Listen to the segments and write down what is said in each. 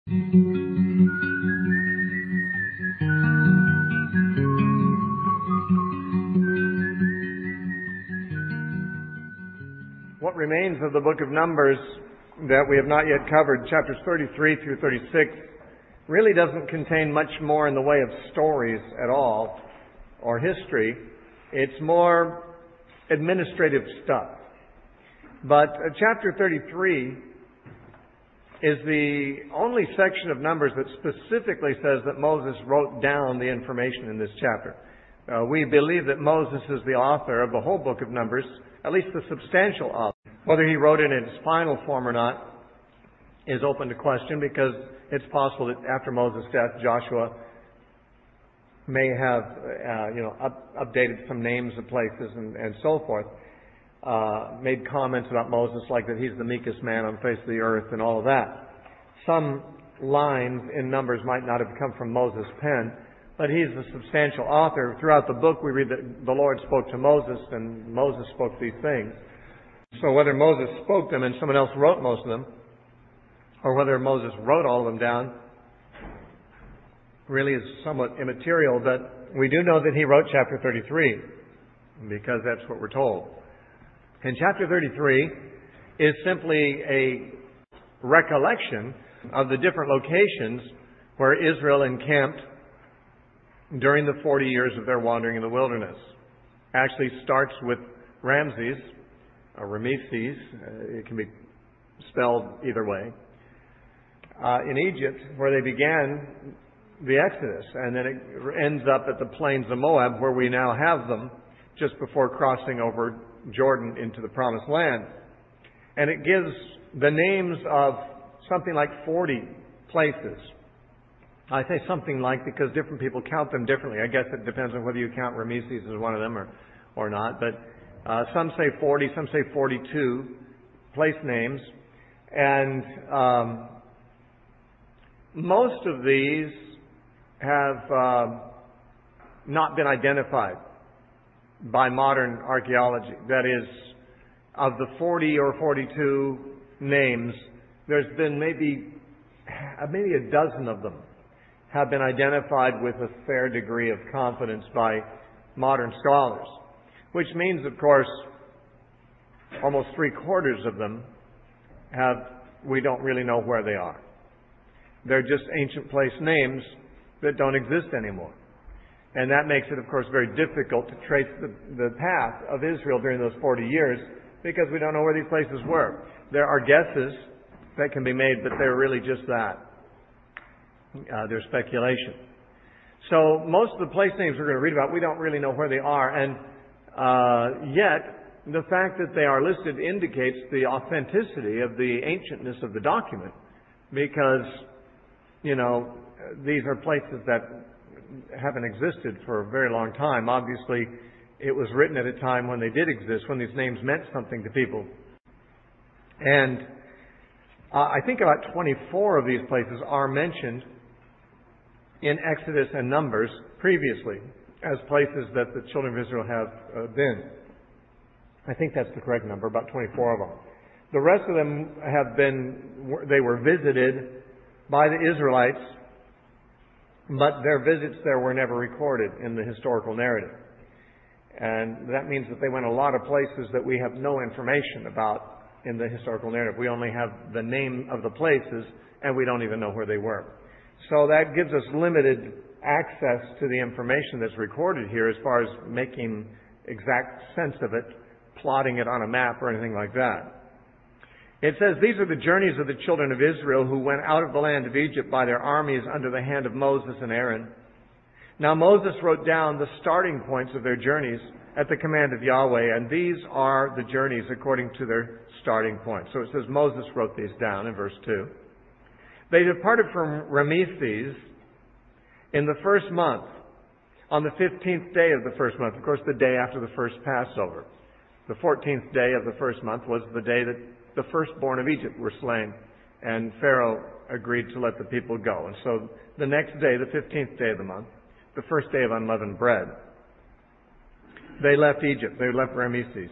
What remains of the book of Numbers that we have not yet covered, chapters 33 through 36, really doesn't contain much more in the way of stories at all, or history. It's more administrative stuff. But chapter 33 is the only section of Numbers that specifically says that Moses wrote down the information in this chapter. We believe that Moses is the author of the whole book of Numbers, at least the substantial author. Whether he wrote it in its final form or not is open to question, because it's possible that after Moses' death, Joshua may have updated some names of places and so forth, made comments about Moses like that he's the meekest man on the face of the earth and all of that. Some lines in Numbers might not have come from Moses' pen, but he's the substantial author. Throughout the book we read that the Lord spoke to Moses and Moses spoke these things. So whether Moses spoke them and someone else wrote most of them, or whether Moses wrote all of them down, really is somewhat immaterial. But we do know that he wrote chapter 33, because that's what we're told. And chapter 33 is simply a recollection of the different locations where Israel encamped during the 40 years of their wandering in the wilderness. Actually starts with Ramses, or Rameses, it can be spelled either way, in Egypt, where they began the Exodus, and then it ends up at the plains of Moab, where we now have them, just before crossing over Jordan into the Promised Land. And it gives the names of something like 40 places. I say something like because different people count them differently. I guess it depends on whether you count Rameses as one of them or not. But some say 40, some say 42 place names. And most of these have not been identified by modern archaeology. That is, of the 40 or 42 names, there's been maybe a dozen of them have been identified with a fair degree of confidence by modern scholars. Which means, of course, almost 3/4 of them we don't really know where they are. They're just ancient place names that don't exist anymore. And that makes it, of course, very difficult to trace the path of Israel during those 40 years, because we don't know where these places were. There are guesses that can be made, but they're really just that. They're speculation. So most of the place names we're going to read about, we don't really know where they are. And yet, the fact that they are listed indicates the authenticity of the ancientness of the document, because, these are places that haven't existed for a very long time. Obviously, it was written at a time when they did exist, when these names meant something to people. And I think about 24 of these places are mentioned in Exodus and Numbers previously as places that the children of Israel have been. I think that's the correct number, about 24 of them. The rest of them they were visited by the Israelites, but their visits there were never recorded in the historical narrative. And that means that they went a lot of places that we have no information about in the historical narrative. We only have the name of the places, and we don't even know where they were. So that gives us limited access to the information that's recorded here as far as making exact sense of it, plotting it on a map or anything like that. It says, "These are the journeys of the children of Israel who went out of the land of Egypt by their armies under the hand of Moses and Aaron. Now Moses wrote down the starting points of their journeys at the command of Yahweh, and these are the journeys according to their starting points." So it says Moses wrote these down in verse 2. "They departed from Rameses in the first month, on the 15th day of the first month." Of course, the day after the first Passover. The 14th day of the first month was the day that the firstborn of Egypt were slain, and Pharaoh agreed to let the people go. And so the next day, the 15th day of the month, the first day of unleavened bread, they left Egypt. They left Rameses.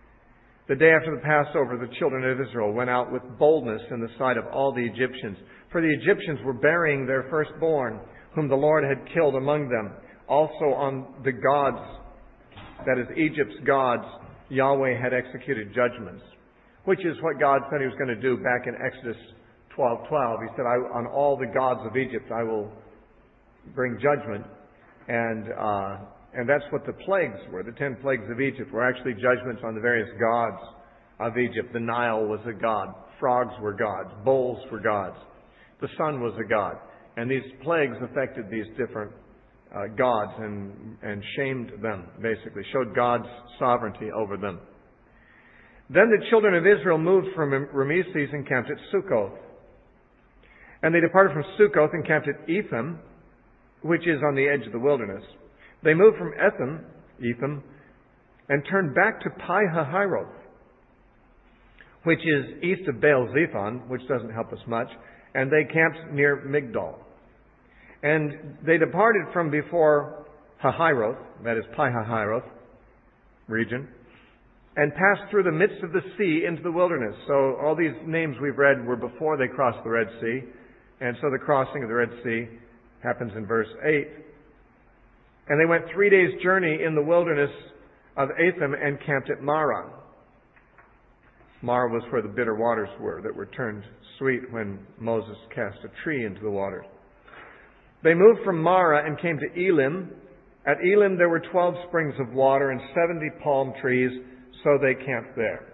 "The day after the Passover, the children of Israel went out with boldness in the sight of all the Egyptians. For the Egyptians were burying their firstborn, whom the Lord had killed among them. Also on the gods, that is Egypt's gods, Yahweh had executed judgments, which is what God said He was going to do back in Exodus 12:12. He said, on all the gods of Egypt I will bring judgment. And that's what the plagues were. The 10 plagues of Egypt were actually judgments on the various gods of Egypt. The Nile was a god. Frogs were gods. Bulls were gods. The sun was a god. And these plagues affected these different gods and shamed them, basically, showed God's sovereignty over them. Then the children of Israel moved from Rameses and camped at Sukkoth. And they departed from Sukkoth and camped at Etham, which is on the edge of the wilderness. They moved from Etham, and turned back to Pi-hahiroth, which is east of Baal-zephon, which doesn't help us much, and they camped near Migdol. And they departed from before Hahiroth, that is Pi-hahiroth region, and passed through the midst of the sea into the wilderness. So all these names we've read were before they crossed the Red Sea, and so the crossing of the Red Sea happens in verse 8. And they went 3 days' journey in the wilderness of Etham and camped at Marah. Marah was where the bitter waters were that were turned sweet when Moses cast a tree into the waters. They moved from Marah and came to Elim. At Elim there were 12 springs of water and 70 palm trees, so they camped there.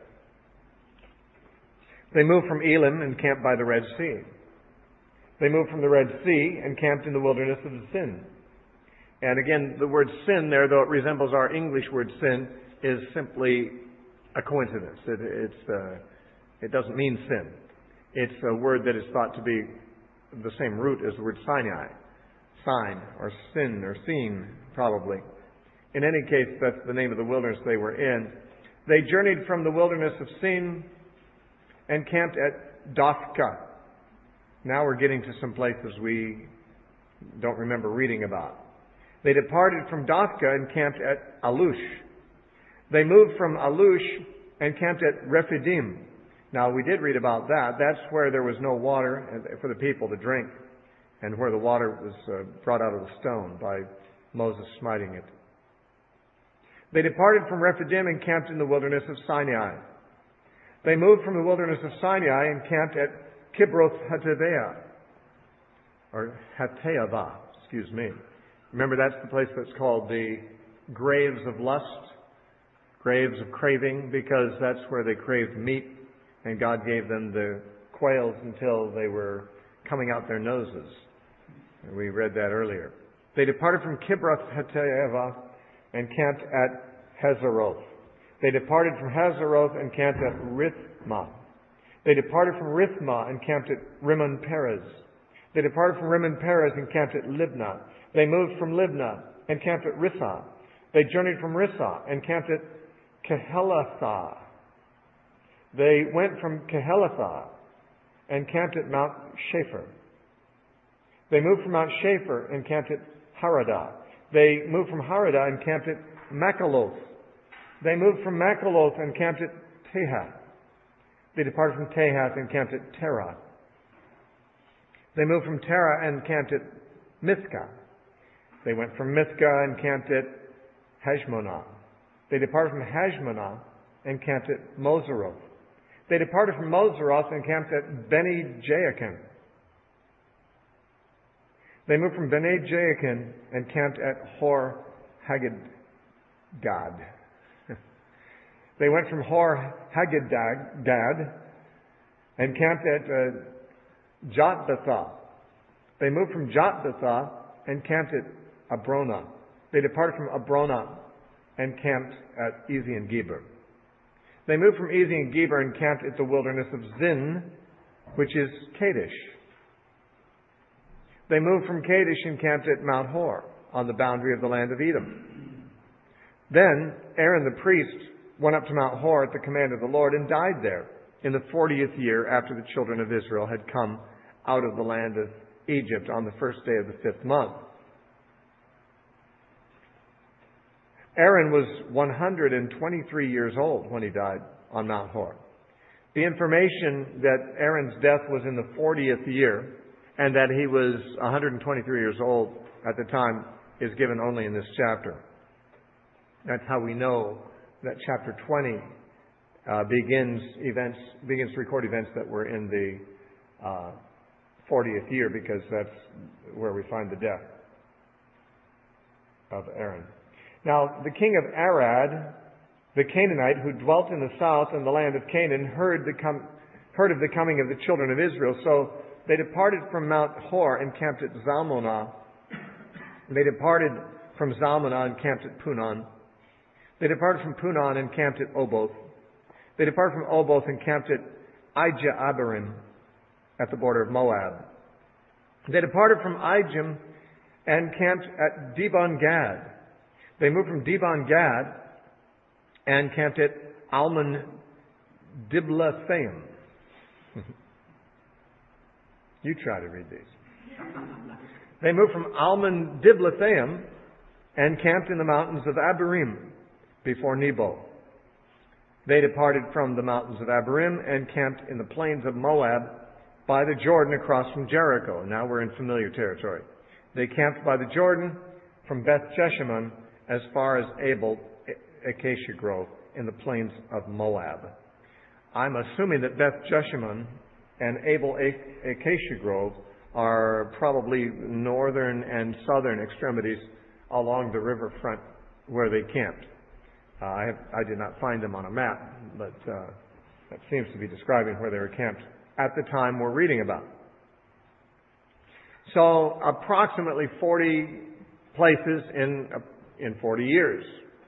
They moved from Elim and camped by the Red Sea. They moved from the Red Sea and camped in the wilderness of Zin. And again, the word sin there, though it resembles our English word sin, is simply a coincidence. It doesn't mean sin. It's a word that is thought to be the same root as the word Sinai. Sign, or sin, or seen, probably. In any case, that's the name of the wilderness they were in. They journeyed from the wilderness of Sin and camped at Dophkah. Now we're getting to some places we don't remember reading about. They departed from Dophkah and camped at Alush. They moved from Alush and camped at Rephidim. Now we did read about that. That's where there was no water for the people to drink, and where the water was brought out of the stone by Moses smiting it. They departed from Rephidim and camped in the wilderness of Sinai. They moved from the wilderness of Sinai and camped at Kibroth Hattaavah, or Hattaavah, Remember, that's the place that's called the graves of lust, graves of craving, because that's where they craved meat, and God gave them the quails until they were coming out their noses. We read that earlier. They departed from Kibroth Hattaavah and camped at Hazeroth. They departed from Hazeroth and camped at Rithmah. They departed from Rithmah and camped at Rimmon Perez. They departed from Rimmon Perez and camped at Libnah. They moved from Libnah and camped at Rissah. They journeyed from Rissah and camped at Kehelathah. They went from Kehelathah and camped at Mount Shapher. They moved from Mount Shapher and camped at Haradah. They moved from Haradah and camped at Makaloth. They moved from Makaloth and camped at Tahath. They departed from Tahath and camped at Terah. They moved from Terah and camped at Mithkah. They went from Mithkah and camped at Hashmonah. They departed from Hashmonah and camped at Moseroth. They departed from Moseroth and camped at Beni Jaakan. They moved from Beni Jaakan and camped at Hor Haggidgad. They went from Hor Haggidgad and camped at Jotbathah. They moved from Jotbathah and camped at Abrona. They departed from Abrona and camped at Ezion-Geber. They moved from Ezion-Geber and camped at the wilderness of Zin, which is Kadesh. They moved from Kadesh and camped at Mount Hor, on the boundary of the land of Edom. Then Aaron the priest went up to Mount Hor at the command of the Lord and died there in the 40th year after the children of Israel had come out of the land of Egypt on the first day of the 5th month. Aaron was 123 years old when he died on Mount Hor. The information that Aaron's death was in the 40th year and that he was 123 years old at the time is given only in this chapter. That's how we know that chapter 20 begins to record events that were in the 40th year, because that's where we find the death of Aaron. Now, the king of Arad, the Canaanite, who dwelt in the south in the land of Canaan, heard of the coming of the children of Israel. So they departed from Mount Hor and camped at Zalmonah. They departed from Zalmonah and camped at Punon. They departed from Punon and camped at Oboth. They departed from Oboth and camped at Ijah-Abarim at the border of Moab. They departed from Ijim and camped at Dibon-Gad. They moved from Dibon-Gad and camped at Almon Diblathaim. You try to read these. They moved from Almon Diblathaim and camped in the mountains of Abarim before Nebo. They departed from the mountains of Abarim and camped in the plains of Moab by the Jordan across from Jericho. Now we're in familiar territory. They camped by the Jordan from Beth Jeshimon as far as Abel Acacia Grove in the plains of Moab. I'm assuming that Beth Jeshimon and Abel Acacia Grove are probably northern and southern extremities along the riverfront where they camped. I did not find them on a map, but that seems to be describing where they were camped at the time we're reading about. So approximately 40 places in 40 years.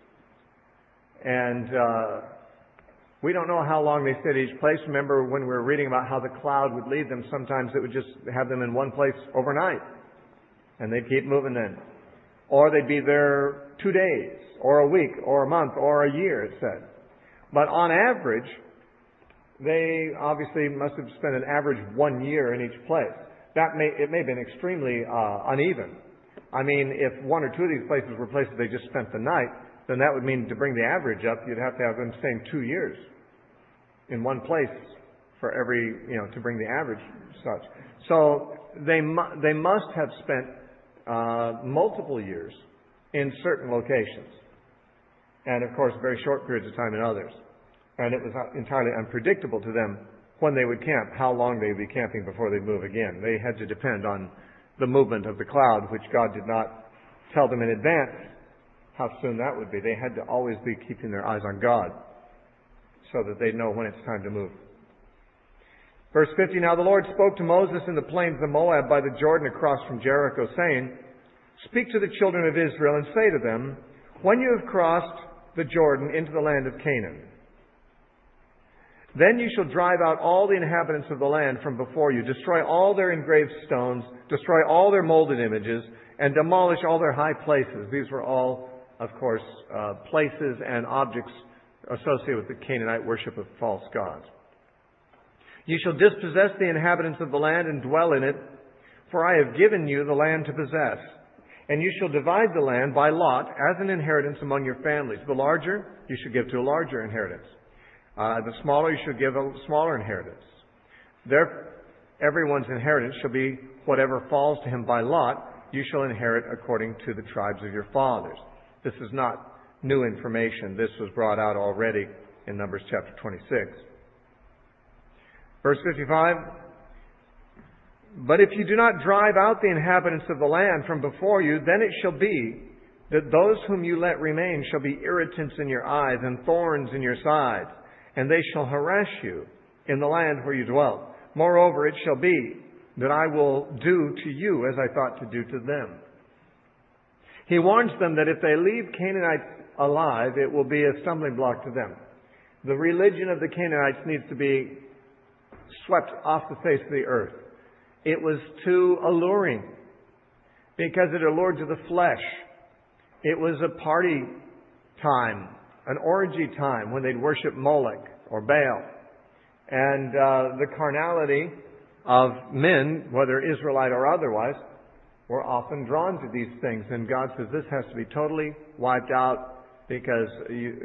And we don't know how long they stayed at each place. Remember when we were reading about how the cloud would lead them, sometimes it would just have them in one place overnight. And they'd keep moving then. Or they'd be there 2 days, or a week, or a month, or a year, it said. But on average, they obviously must have spent an average 1 year in each place. It may have been extremely uneven. I mean, if one or two of these places were places they just spent the night, then that would mean to bring the average up, you'd have to have them staying 2 years in one place for every, to bring the average such. So they must have spent multiple years in certain locations. And of course, very short periods of time in others. And it was entirely unpredictable to them when they would camp, how long they would be camping before they'd move again. They had to depend on the movement of the cloud, which God did not tell them in advance how soon that would be. They had to always be keeping their eyes on God so that they'd know when it's time to move. Verse 50, Now the Lord spoke to Moses in the plains of Moab by the Jordan across from Jericho, saying, Speak to the children of Israel and say to them, When you have crossed the Jordan into the land of Canaan, then you shall drive out all the inhabitants of the land from before you, destroy all their engraved stones, destroy all their molded images, and demolish all their high places. These were all, of course, places and objects associated with the Canaanite worship of false gods. You shall dispossess the inhabitants of the land and dwell in it, for I have given you the land to possess. And you shall divide the land by lot as an inheritance among your families. The larger you should give to a larger inheritance. The smaller you should give a smaller inheritance. Therefore, everyone's inheritance shall be whatever falls to him by lot, you shall inherit according to the tribes of your fathers. This is not new information. This was brought out already in Numbers chapter 26. Verse 55, But if you do not drive out the inhabitants of the land from before you, then it shall be that those whom you let remain shall be irritants in your eyes and thorns in your sides, and they shall harass you in the land where you dwell. Moreover, it shall be that I will do to you as I thought to do to them. He warns them that if they leave Canaanites alive, it will be a stumbling block to them. The religion of the Canaanites needs to be swept off the face of the earth. It was too alluring because it allured to the flesh. It was a party time, an orgy time when they'd worship Moloch or Baal. And the carnality of men, whether Israelite or otherwise, were often drawn to these things. And God says this has to be totally wiped out because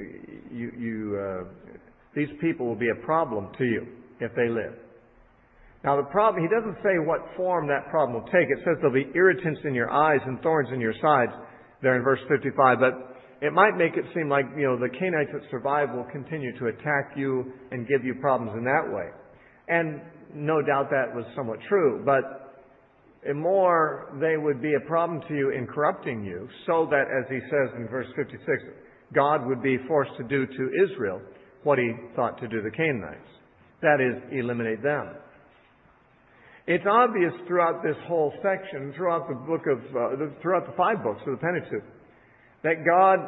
these people will be a problem to you if they live. Now the problem, he doesn't say what form that problem will take. It says there'll be irritants in your eyes and thorns in your sides, there in verse 55. But it might make it seem like, the Canaanites that survive will continue to attack you and give you problems in that way. And no doubt that was somewhat true, but more they would be a problem to you in corrupting you, so that, as he says in verse 56, God would be forced to do to Israel what he thought to do to the Canaanites. That is, eliminate them. It's obvious throughout this whole section, throughout the 5 books of the Pentateuch, that God,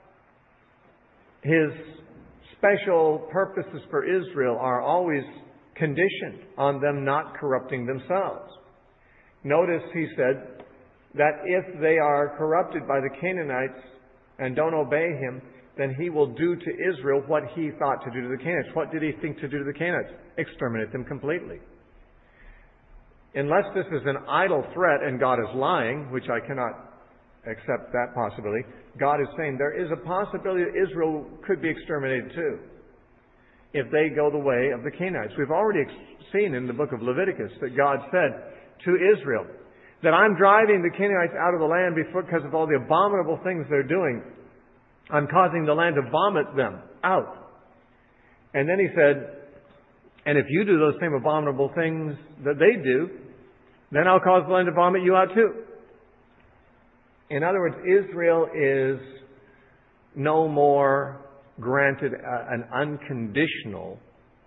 his special purposes for Israel are always conditioned on them not corrupting themselves. Notice he said that if they are corrupted by the Canaanites and don't obey him, then he will do to Israel what he thought to do to the Canaanites. What did he think to do to the Canaanites? Exterminate them completely. Unless this is an idle threat and God is lying, which I cannot accept that possibility, God is saying there is a possibility that Israel could be exterminated too, if they go the way of the Canaanites. We've already seen in the book of Leviticus that God said to Israel that I'm driving the Canaanites out of the land because of all the abominable things they're doing. I'm causing the land to vomit them out. And then he said, and if you do those same abominable things that they do, then I'll cause the land to vomit you out too. In other words, Israel is no more granted an unconditional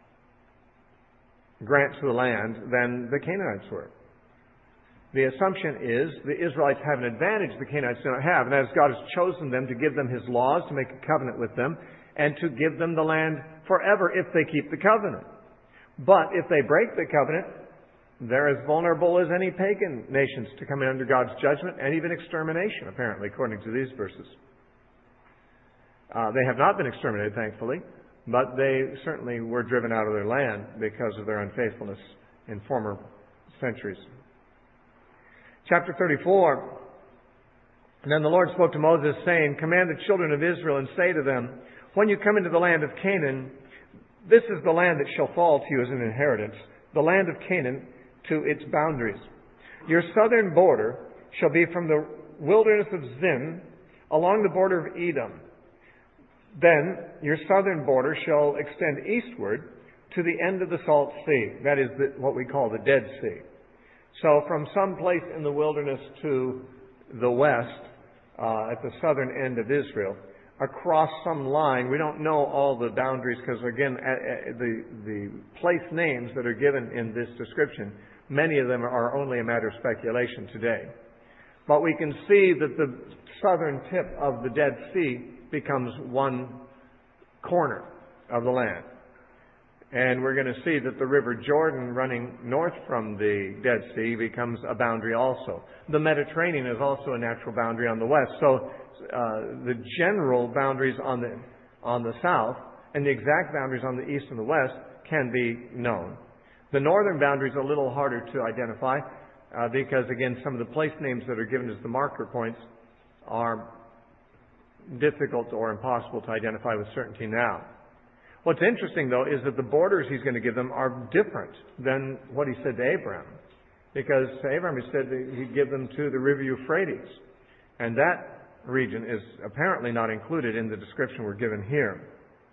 grant to the land than the Canaanites were. The assumption is the Israelites have an advantage the Canaanites do not have, and that is God has chosen them to give them his laws, to make a covenant with them, and to give them the land forever if they keep the covenant. But if they break the covenant, they're as vulnerable as any pagan nations to come in under God's judgment and even extermination, apparently, according to these verses. They have not been exterminated, thankfully, but they certainly were driven out of their land because of their unfaithfulness in former centuries. Chapter 34. And then the Lord spoke to Moses, saying, command the children of Israel and say to them, when you come into the land of Canaan, this is the land that shall fall to you as an inheritance, the land of Canaan to its boundaries. Your southern border shall be from the wilderness of Zin along the border of Edom. Then your southern border shall extend eastward to the end of the Salt Sea. That is what we call the Dead Sea. So from some place in the wilderness to the west, at the southern end of Israel, across some line, we don't know all the boundaries because, again, the place names that are given in this description, many of them are only a matter of speculation today. But we can see that the southern tip of the Dead Sea becomes one corner of the land. And we're going to see that the River Jordan running north from the Dead Sea becomes a boundary also. The Mediterranean is also a natural boundary on the west. So the general boundaries on the south and the exact boundaries on the east and the west can be known. The northern boundary is a little harder to identify because, again, some of the place names that are given as the marker points are difficult or impossible to identify with certainty now. What's interesting, though, is that the borders he's going to give them are different than what he said to Abraham. Because to Abraham he said that he'd give them to the river Euphrates. And that region is apparently not included in the description we're given here.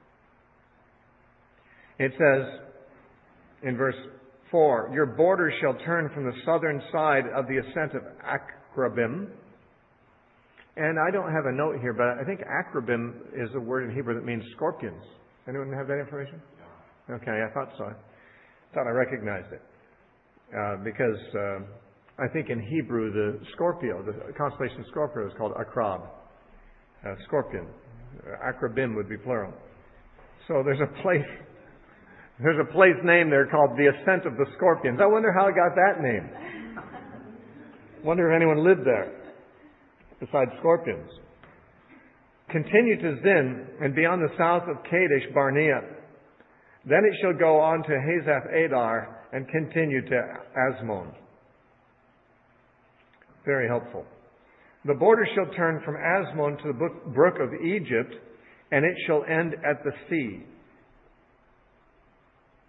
It says in verse 4, your border shall turn from the southern side of the ascent of Akrabim. And I don't have a note here, but I think Akrabim is a word in Hebrew that means scorpions. Anyone have that information? No. Okay, I thought so. I thought I recognized it. Because I think in Hebrew the Scorpio, the constellation Scorpio is called Akrab. Scorpion. Akrabim would be plural. So there's a place name there called the Ascent of the Scorpions. I wonder how it got that name. Wonder if anyone lived there besides scorpions. Continue to Zin, and beyond the south of Kadesh Barnea. Then it shall go on to Hazath Adar, and continue to Asmon. Very helpful. The border shall turn from Asmon to the brook of Egypt, and it shall end at the sea.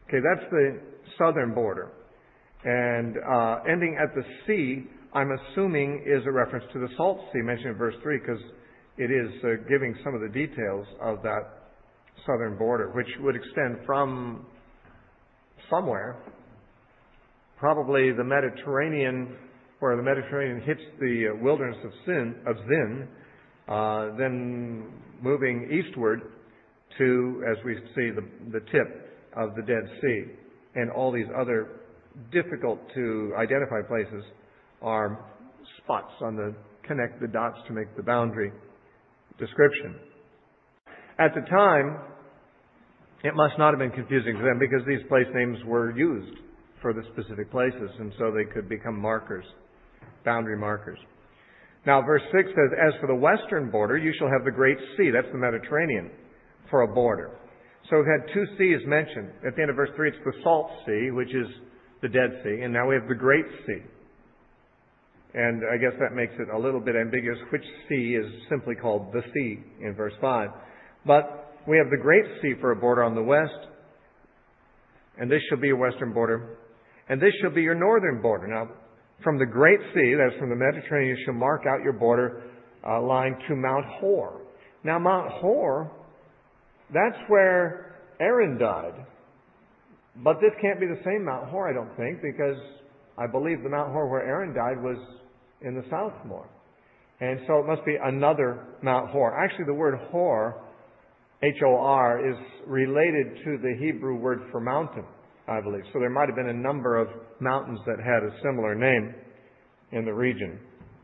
Okay, that's the southern border. And ending at the sea, I'm assuming, is a reference to the Salt Sea mentioned in verse 3, because it is giving some of the details of that southern border, which would extend from somewhere, probably the Mediterranean, where the Mediterranean hits the wilderness of Zin, then moving eastward to, as we see, the tip of the Dead Sea. And all these other difficult to identify places are spots on the connect the dots to make the boundary description. At the time, it must not have been confusing to them because these place names were used for the specific places, and so they could become markers, boundary markers. Now, verse 6 says, "As for the western border, you shall have the great sea," that's the Mediterranean, "for a border." So we've had two seas mentioned. At the end of verse 3, it's the Salt Sea, which is the Dead Sea, and now we have the Great Sea. And I guess that makes it a little bit ambiguous which sea is simply called the sea in verse 5. But we have the Great Sea for a border on the west, and this shall be your western border, and this shall be your northern border. Now, from the Great Sea, that's from the Mediterranean, you shall mark out your border line to Mount Hor. Now, Mount Hor, that's where Aaron died. But this can't be the same Mount Hor, I don't think, because I believe the Mount Hor where Aaron died was in the south more. And so it must be another Mount Hor. Actually, the word Hor, H-O-R, is related to the Hebrew word for mountain, I believe. So there might have been a number of mountains that had a similar name in the region.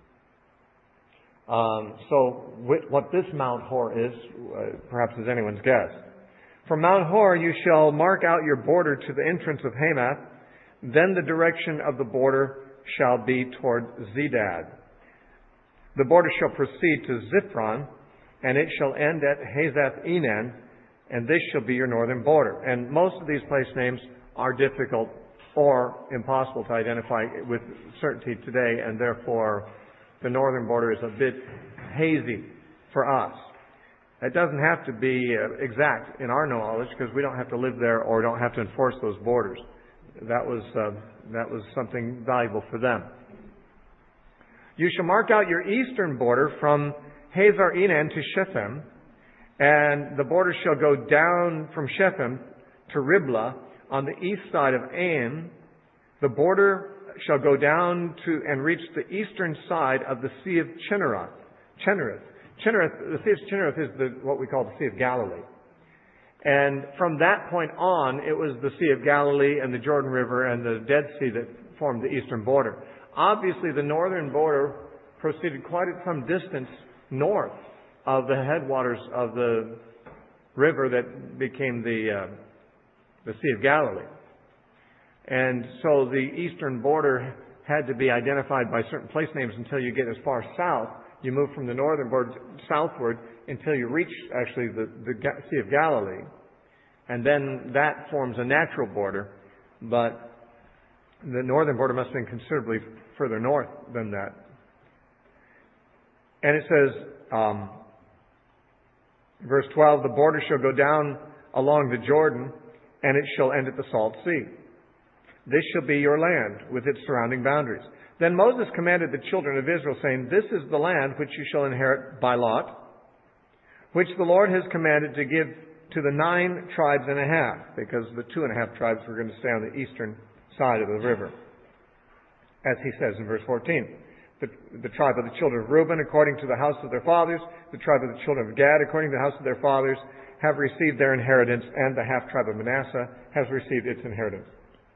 So what this Mount Hor is, perhaps is anyone's guess. From Mount Hor you shall mark out your border to the entrance of Hamath. Then the direction of the border shall be toward Zedad. The border shall proceed to Ziphron, and it shall end at Hazath Enan, and this shall be your northern border. And most of these place names are difficult or impossible to identify with certainty today, and therefore the northern border is a bit hazy for us. It doesn't have to be exact in our knowledge because we don't have to live there or don't have to enforce those borders. That was something valuable for them. You shall mark out your eastern border from Hazar Enan to Shechem, and the border shall go down from Shechem to Riblah on the east side of Ain. The border shall go down to and reach the eastern side of the Sea of Chinnereth. The Sea of Chinnereth is what we call the Sea of Galilee. And from that point on, it was the Sea of Galilee and the Jordan River and the Dead Sea that formed the eastern border. Obviously, the northern border proceeded quite at some distance north of the headwaters of the river that became the Sea of Galilee. And so the eastern border had to be identified by certain place names until you get as far south. You move from the northern border southward until you reach actually the Sea of Galilee. And then that forms a natural border. But the northern border must have been considerably further north than that. And it says, verse 12, the border shall go down along the Jordan, and it shall end at the Salt Sea. This shall be your land with its surrounding boundaries. Then Moses commanded the children of Israel, saying, This is the land which you shall inherit by lot, which the Lord has commanded to give to the 9 tribes and a half, because the 2.5 tribes were going to stay on the eastern side of the river. As he says in verse 14, the tribe of the children of Reuben, according to the house of their fathers, the tribe of the children of Gad, according to the house of their fathers, have received their inheritance, and the half tribe of Manasseh has received its inheritance.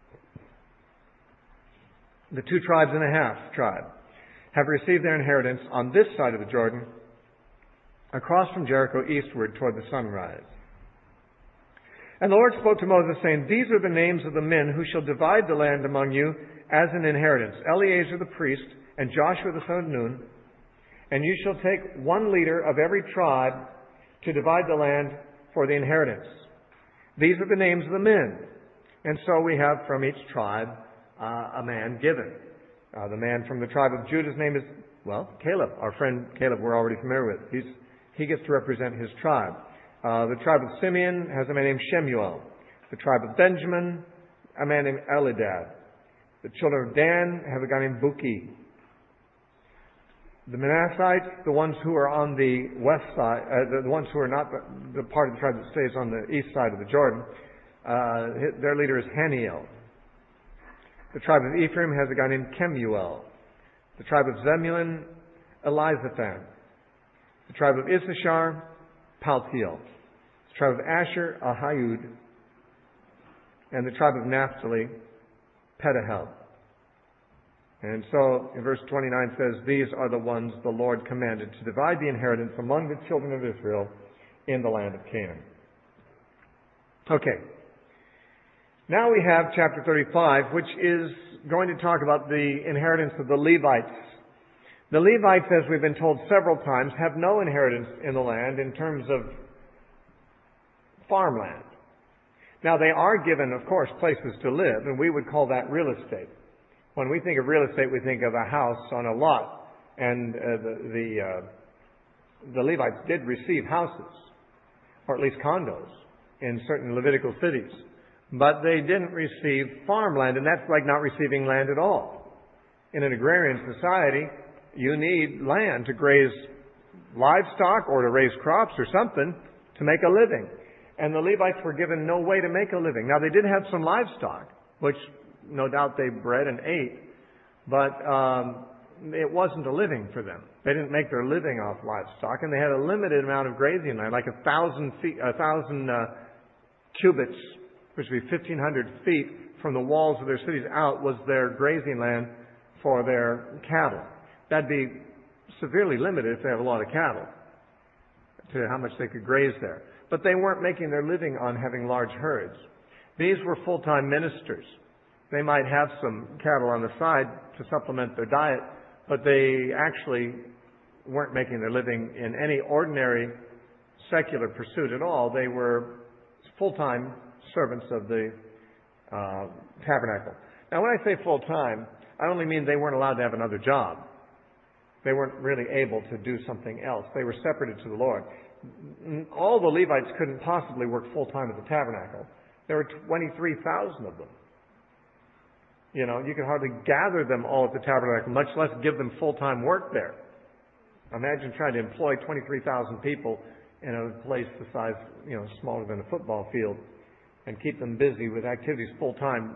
The 2 tribes and a half tribe have received their inheritance on this side of the Jordan, across from Jericho eastward toward the sunrise. And the Lord spoke to Moses, saying, These are the names of the men who shall divide the land among you as an inheritance. Eleazar the priest, and Joshua the son of Nun. And you shall take 1 leader of every tribe to divide the land for the inheritance. These are the names of the men. And so we have from each tribe a man given. The man from the tribe of Judah's name is, Caleb. Our friend Caleb we're already familiar with. He gets to represent his tribe. The tribe of Simeon has a man named Shemuel. The tribe of Benjamin, a man named Elidad. The children of Dan have a guy named Buki. The Manassites, the ones who are on the west side, the ones who are not the part of the tribe that stays on the east side of the Jordan, their leader is Haniel. The tribe of Ephraim has a guy named Kemuel. The tribe of Zebulun, Elizaphan. The tribe of Issachar, Paltiel. The tribe of Asher, Ahihud. And the tribe of Naphtali, Pedahel. And so, in verse 29 says, these are the ones the Lord commanded to divide the inheritance among the children of Israel in the land of Canaan. Okay. Now we have chapter 35, which is going to talk about the inheritance of the Levites. The Levites, as we've been told several times, have no inheritance in the land in terms of farmland. Now, they are given, of course, places to live, and we would call that real estate. When we think of real estate, we think of a house on a lot. And the Levites did receive houses, or at least condos, in certain Levitical cities. But they didn't receive farmland, and that's like not receiving land at all. In an agrarian society, you need land to graze livestock or to raise crops or something to make a living. And the Levites were given no way to make a living. Now, they did have some livestock, which no doubt they bred and ate, but it wasn't a living for them. They didn't make their living off livestock, and they had a limited amount of grazing land, like 1,000 cubits, which would be 1,500 feet from the walls of their cities out, was their grazing land for their cattle. That'd be severely limited if they have a lot of cattle to how much they could graze there. But they weren't making their living on having large herds. These were full-time ministers. They might have some cattle on the side to supplement their diet, but they actually weren't making their living in any ordinary secular pursuit at all. They were full-time servants of the tabernacle. Now, when I say full-time, I only mean they weren't allowed to have another job. They weren't really able to do something else. They were separated to the Lord. All the Levites couldn't possibly work full-time at the tabernacle. There were 23,000 of them. You know, you could hardly gather them all at the tabernacle, much less give them full-time work there. Imagine trying to employ 23,000 people in a place the size, smaller than a football field, and keep them busy with activities full-time,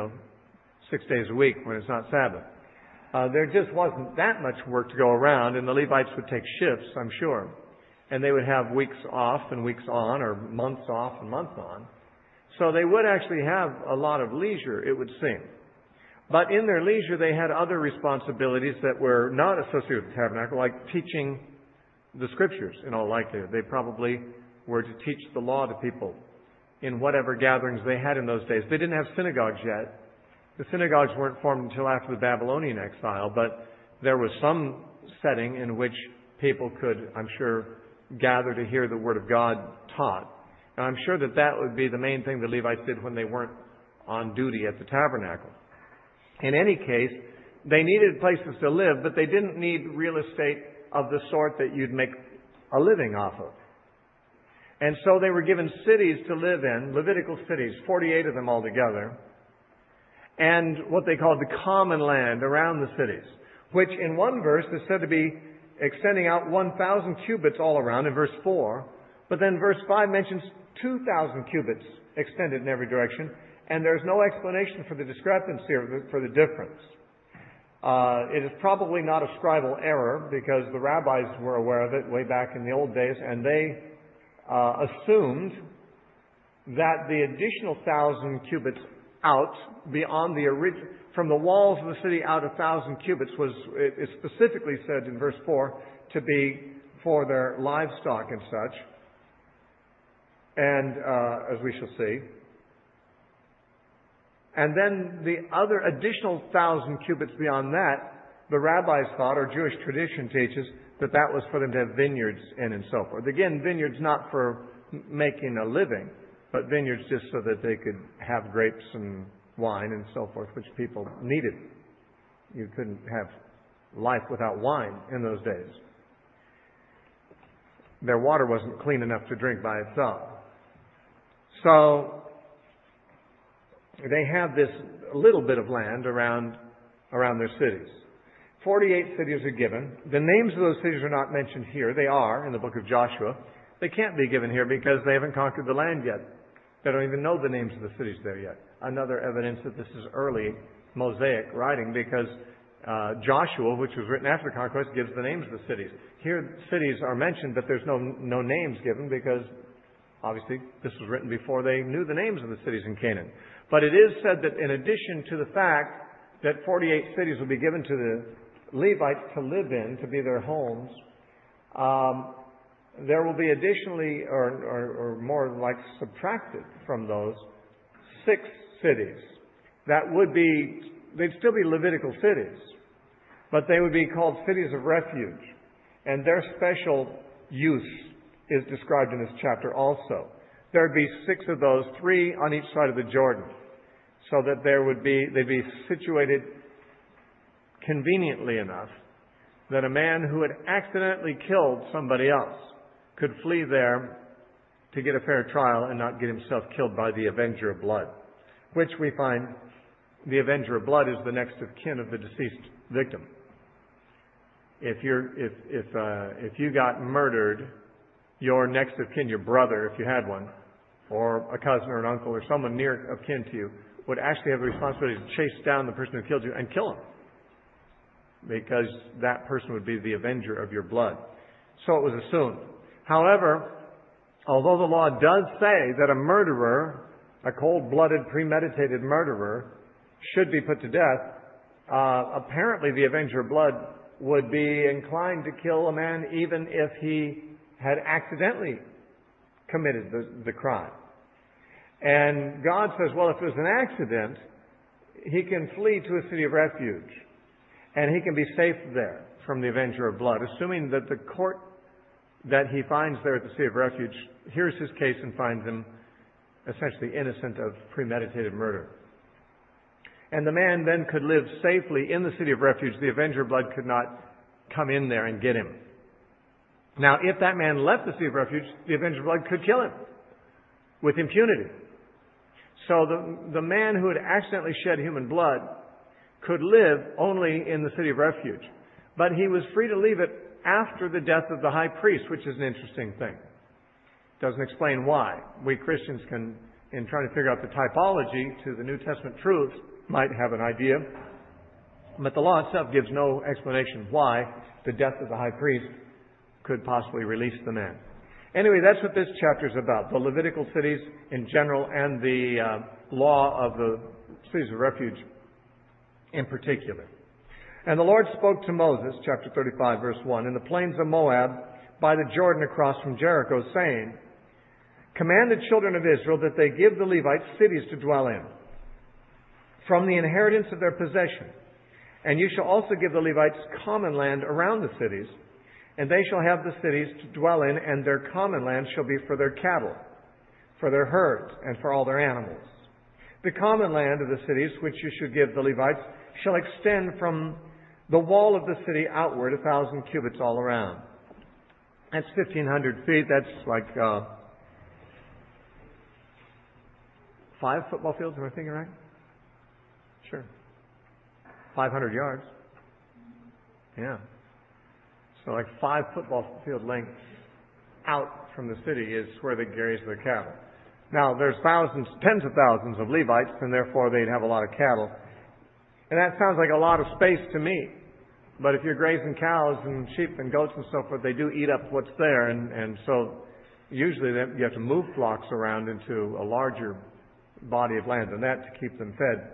6 days a week when it's not Sabbath. There just wasn't that much work to go around, and the Levites would take shifts, I'm sure. And they would have weeks off and weeks on, or months off and months on. So they would actually have a lot of leisure, it would seem. But in their leisure, they had other responsibilities that were not associated with the tabernacle, like teaching the Scriptures, in all likelihood. They probably were to teach the law to people in whatever gatherings they had in those days. They didn't have synagogues yet. The synagogues weren't formed until after the Babylonian exile, but there was some setting in which people could, I'm sure, gather to hear the Word of God taught. And I'm sure that would be the main thing the Levites did when they weren't on duty at the tabernacle. In any case, they needed places to live, but they didn't need real estate of the sort that you'd make a living off of. And so they were given cities to live in, Levitical cities, 48 of them altogether, and what they called the common land around the cities, which in one verse is said to be extending out 1,000 cubits all around in verse 4, but then verse 5 mentions 2,000 cubits extended in every direction, and there's no explanation for the discrepancy or for the difference. It is probably not a scribal error, because the rabbis were aware of it way back in the old days, and they assumed that the additional 1,000 cubits out beyond the original, from the walls of the city out 1,000 cubits was, it specifically said in verse 4, to be for their livestock and such. And as we shall see. And then the other additional 1,000 cubits beyond that, the rabbis thought, or Jewish tradition teaches, that was for them to have vineyards in and so forth. Again, vineyards not for making a living, but vineyards just so that they could have grapes and wine and so forth, which people needed. You couldn't have life without wine in those days. Their water wasn't clean enough to drink by itself. So they have this little bit of land around their cities. 48 cities are given. The names of those cities are not mentioned here. They are in the book of Joshua. They can't be given here because they haven't conquered the land yet. They don't even know the names of the cities there yet. Another evidence that this is early Mosaic writing, because Joshua, which was written after the conquest, gives the names of the cities. Here, cities are mentioned, but there's no names given because obviously this was written before they knew the names of the cities in Canaan. But it is said that in addition to the fact that 48 cities will be given to the Levites to live in, to be their homes, there will be additionally, or more like subtracted from those, 6 cities. That would be, they'd still be Levitical cities, but they would be called cities of refuge. And their special use is described in this chapter also. There would be 6 of those, 3 on each side of the Jordan, so that they'd be situated conveniently enough that a man who had accidentally killed somebody else could flee there to get a fair trial and not get himself killed by the avenger of blood, which we find the avenger of blood is the next of kin of the deceased victim. If you got murdered, your next of kin, your brother, if you had one, or a cousin or an uncle or someone near of kin to you, would actually have the responsibility to chase down the person who killed you and kill him, because that person would be the avenger of your blood. So it was assumed. However, although the law does say that a murderer, a cold-blooded, premeditated murderer, should be put to death, apparently the avenger of blood would be inclined to kill a man even if he had accidentally committed the crime. And God says, well, if there's an accident, he can flee to a city of refuge, and he can be safe there from the avenger of blood, assuming that the court that he finds there at the city of refuge hears his case and finds him essentially innocent of premeditated murder. And the man then could live safely in the city of refuge. The avenger of blood could not come in there and get him. Now, if that man left the city of refuge, the avenger of blood could kill him with impunity. So the man who had accidentally shed human blood could live only in the city of refuge. But he was free to leave it after the death of the high priest, which is an interesting thing. Doesn't explain why. We Christians can, in trying to figure out the typology to the New Testament truths, might have an idea. But the law itself gives no explanation why the death of the high priest could possibly release the man. Anyway, that's what this chapter is about. The Levitical cities in general and the law of the cities of refuge in particular. And the Lord spoke to Moses, chapter 35, verse 1, in the plains of Moab by the Jordan across from Jericho, saying, command the children of Israel that they give the Levites cities to dwell in, from the inheritance of their possession. And you shall also give the Levites common land around the cities, and they shall have the cities to dwell in, and their common land shall be for their cattle, for their herds, and for all their animals. The common land of the cities which you should give the Levites shall extend from the wall of the city outward 1,000 cubits all around. That's 1,500 feet. That's like 5 football fields, am I thinking right? Sure. 500 yards. Yeah. So like 5 football field lengths out from the city is where they graze their cattle. Now, there's thousands, tens of thousands of Levites, and therefore they'd have a lot of cattle. And that sounds like a lot of space to me. But if you're grazing cows and sheep and goats and so forth, they do eat up what's there. And so usually you have to move flocks around into a larger body of land than that to keep them fed.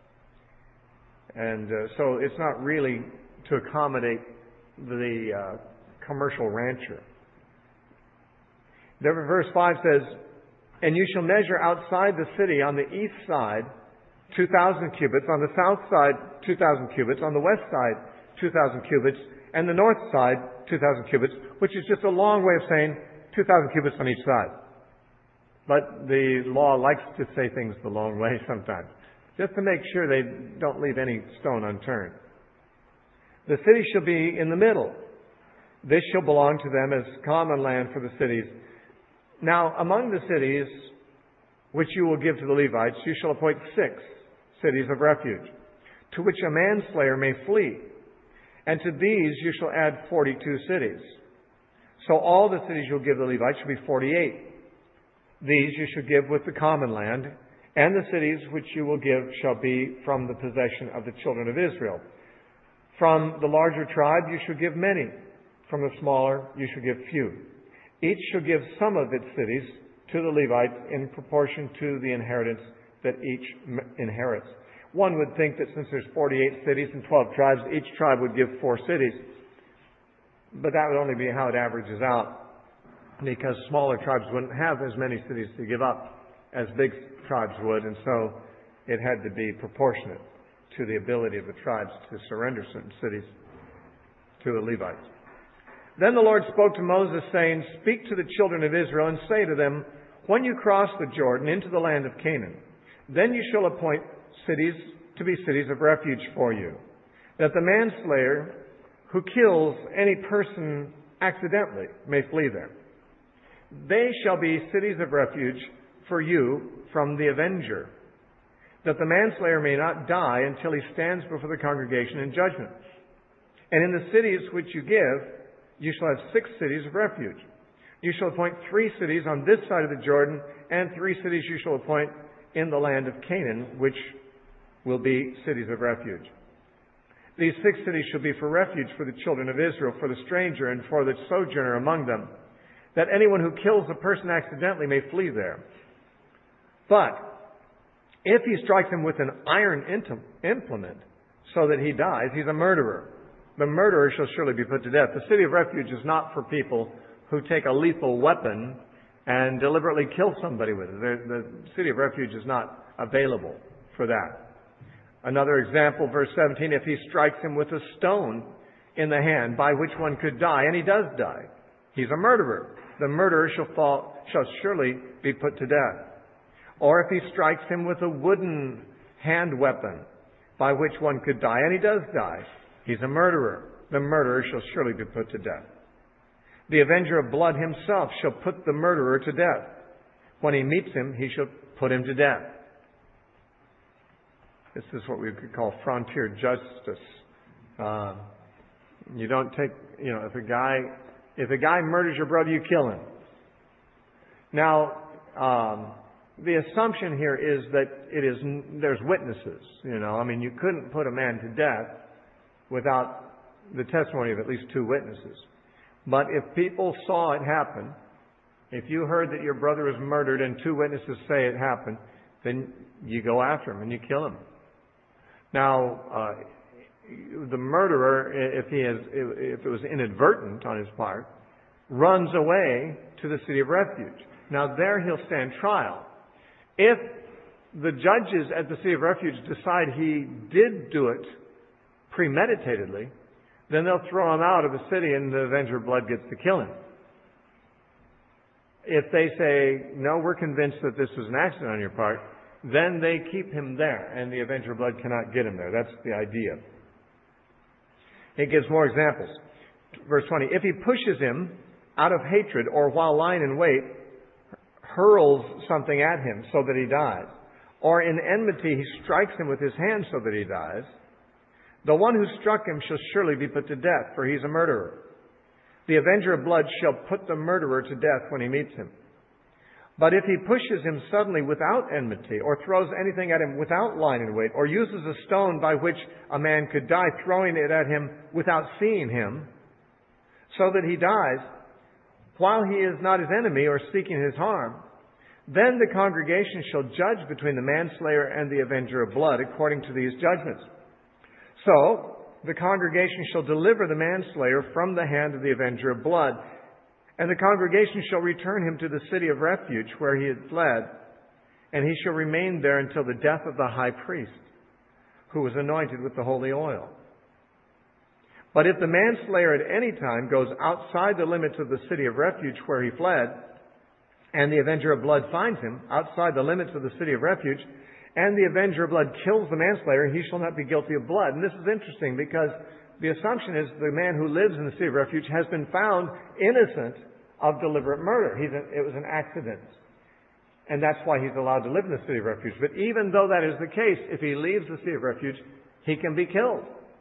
And so it's not really to accommodate the commercial rancher. Therefore, verse 5 says, and you shall measure outside the city on the east side 2,000 cubits, on the south side 2,000 cubits, on the west side 2,000 cubits, and the north side 2,000 cubits, which is just a long way of saying 2,000 cubits on each side. But the law likes to say things the long way sometimes, just to make sure they don't leave any stone unturned. The city shall be in the middle. This shall belong to them as common land for the cities. Now, among the cities which you will give to the Levites, you shall appoint 6 cities of refuge, to which a manslayer may flee. And to these you shall add 42 cities. So all the cities you'll give the Levites shall be 48. These you shall give with the common land, and the cities which you will give shall be from the possession of the children of Israel. From the larger tribe you shall give many. From the smaller you shall give few. Each shall give some of its cities to the Levites in proportion to the inheritance that each inherits. One would think that since there's 48 cities and 12 tribes, each tribe would give 4 cities. But that would only be how it averages out, because smaller tribes wouldn't have as many cities to give up as big tribes would, and so it had to be proportionate to the ability of the tribes to surrender certain cities to the Levites. Then the Lord spoke to Moses, saying, Speak to the children of Israel and say to them, When you cross the Jordan into the land of Canaan, then you shall appoint cities to be cities of refuge for you, that the manslayer who kills any person accidentally may flee there. They shall be cities of refuge for you from the avenger, that the manslayer may not die until he stands before the congregation in judgment. And in the cities which you give, you shall have 6 cities of refuge. You shall appoint 3 cities on this side of the Jordan, and 3 cities you shall appoint in the land of Canaan, which will be cities of refuge. These 6 cities shall be for refuge for the children of Israel, for the stranger and for the sojourner among them, that anyone who kills a person accidentally may flee there. But if he strikes him with an iron implement so that he dies, he's a murderer. The murderer shall surely be put to death. The city of refuge is not for people who take a lethal weapon and deliberately kill somebody with it. The city of refuge is not available for that. Another example, verse 17, if he strikes him with a stone in the hand by which one could die, and he does die, he's a murderer. The murderer shall surely be put to death. Or if he strikes him with a wooden hand weapon by which one could die, and he does die, he's a murderer. The murderer shall surely be put to death. The avenger of blood himself shall put the murderer to death. When he meets him, he shall put him to death. This is what we could call frontier justice. You don't take, if a guy murders your brother, you kill him. Now, the assumption here is that there's witnesses. You couldn't put a man to death without the testimony of at least 2 witnesses. But if people saw it happen, if you heard that your brother was murdered and 2 witnesses say it happened, then you go after him and you kill him. Now, the murderer, if it was inadvertent on his part, runs away to the city of refuge. Now there he'll stand trial. If the judges at the city of refuge decide he did do it premeditatedly, then they'll throw him out of the city and the avenger of blood gets to kill him. If they say, no, we're convinced that this was an accident on your part, then they keep him there and the avenger of blood cannot get him there. That's the idea. It gives more examples. Verse 20, if he pushes him out of hatred or while lying in wait, hurls something at him so that he dies, or in enmity he strikes him with his hand so that he dies, the one who struck him shall surely be put to death, for he is a murderer. The avenger of blood shall put the murderer to death when he meets him. But if he pushes him suddenly without enmity, or throws anything at him without lying in wait, or uses a stone by which a man could die, throwing it at him without seeing him, so that he dies, while he is not his enemy or seeking his harm, then the congregation shall judge between the manslayer and the avenger of blood according to these judgments. So the congregation shall deliver the manslayer from the hand of the avenger of blood, and the congregation shall return him to the city of refuge where he had fled, and he shall remain there until the death of the high priest, who was anointed with the holy oil. But if the manslayer at any time goes outside the limits of the city of refuge where he fled, and the avenger of blood finds him outside the limits of the city of refuge, and the avenger of blood kills the manslayer, he shall not be guilty of blood. And this is interesting because the assumption is the man who lives in the city of refuge has been found innocent of deliberate murder. It was an accident. And that's why he's allowed to live in the city of refuge. But even though that is the case, if he leaves the city of refuge, he can be killed.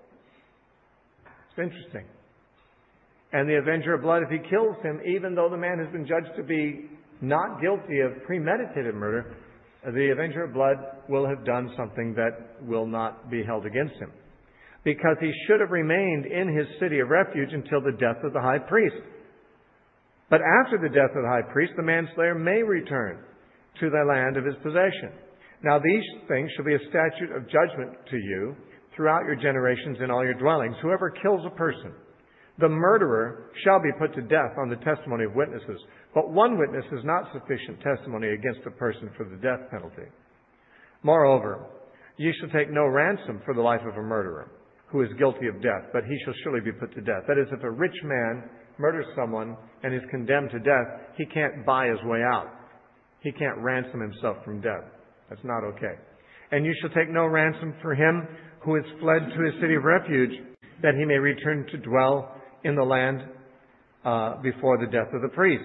It's interesting. And the avenger of blood, if he kills him, even though the man has been judged to be not guilty of premeditated murder, the avenger of blood will have done something that will not be held against him. Because he should have remained in his city of refuge until the death of the high priest. But after the death of the high priest, the manslayer may return to the land of his possession. Now these things shall be a statute of judgment to you throughout your generations in all your dwellings. Whoever kills a person, the murderer shall be put to death on the testimony of witnesses. But one witness is not sufficient testimony against a person for the death penalty. Moreover, ye shall take no ransom for the life of a murderer who is guilty of death, but he shall surely be put to death. That is, if a rich man murders someone and is condemned to death, he can't buy his way out. He can't ransom himself from death. That's not okay. And you shall take no ransom for him who has fled to his city of refuge, that he may return to dwell in the land before the death of the priest.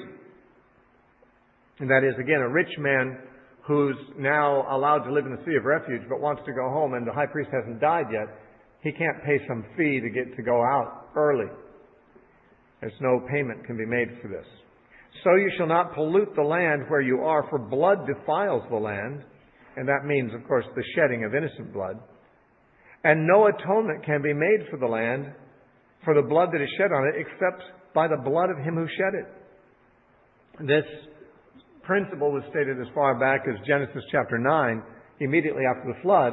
And that is, again, a rich man who's now allowed to live in the city of refuge but wants to go home and the high priest hasn't died yet. He can't pay some fee to get to go out early. There's no payment can be made for this. So you shall not pollute the land where you are, for blood defiles the land. And that means, of course, the shedding of innocent blood. And no atonement can be made for the land, for the blood that is shed on it, except by the blood of him who shed it. This principle was stated as far back as Genesis chapter 9, immediately after the flood,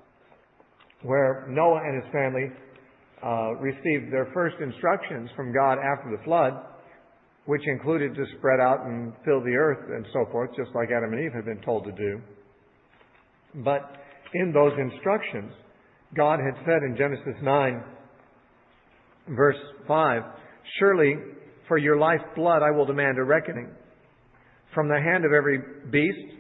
where Noah and his family received their first instructions from God after the flood, which included to spread out and fill the earth and so forth, just like Adam and Eve had been told to do. But in those instructions, God had said in Genesis 9, verse 5, surely for your life blood I will demand a reckoning. From the hand of every beast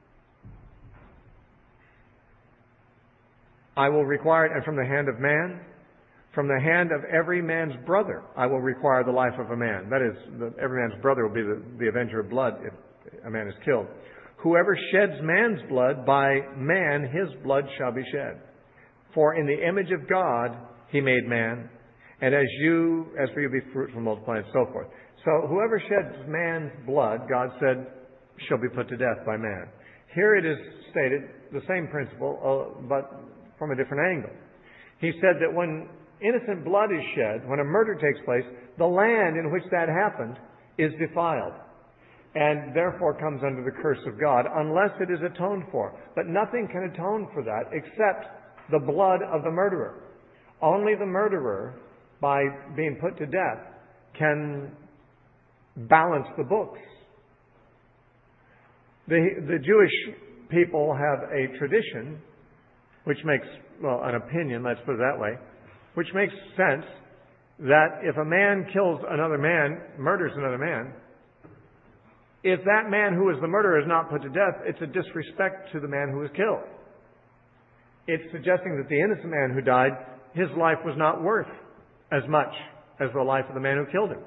I will require it, and from the hand of man, from the hand of every man's brother, I will require the life of a man. That is, every man's brother will be the avenger of blood if a man is killed. Whoever sheds man's blood, by man his blood shall be shed. For in the image of God he made man, and as for you be fruitful, multiply, and so forth. So whoever sheds man's blood, God said, shall be put to death by man. Here it is stated, the same principle, but from a different angle. He said that when innocent blood is shed, when a murder takes place, the land in which that happened is defiled, and therefore comes under the curse of God, unless it is atoned for. But nothing can atone for that except the blood of the murderer. Only the murderer, by being put to death, can balance the books. The Jewish people have a tradition, which makes, an opinion, let's put it that way, which makes sense, that if a man kills another man, murders another man, if that man who is the murderer is not put to death, it's a disrespect to the man who was killed. It's suggesting that the innocent man who died, his life was not worth as much as the life of the man who killed him.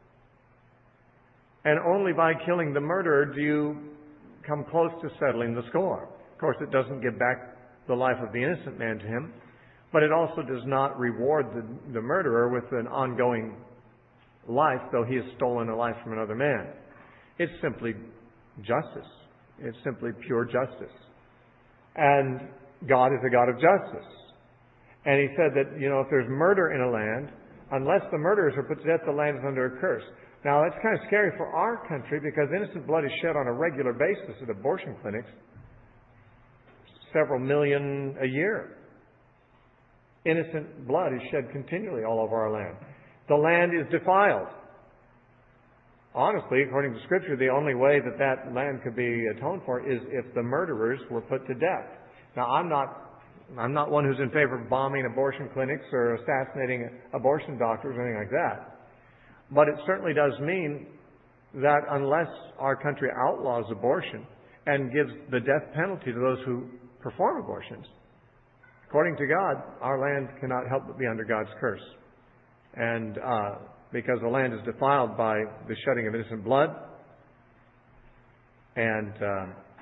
And only by killing the murderer do you come close to settling the score. Of course, it doesn't give back the life of the innocent man to him, but it also does not reward the murderer with an ongoing life, though he has stolen a life from another man. It's simply justice. It's simply pure justice. And God is a God of justice. And he said that, if there's murder in a land, unless the murderers are put to death, the land is under a curse. Now, that's kind of scary for our country because innocent blood is shed on a regular basis at abortion clinics. Several million a year. Innocent blood is shed continually all over our land. The land is defiled. Honestly, according to Scripture, the only way that land could be atoned for is if the murderers were put to death. Now, I'm not one who's in favor of bombing abortion clinics or assassinating abortion doctors or anything like that. But it certainly does mean that unless our country outlaws abortion and gives the death penalty to those who perform abortions, according to God, our land cannot help but be under God's curse. And because the land is defiled by the shedding of innocent blood, and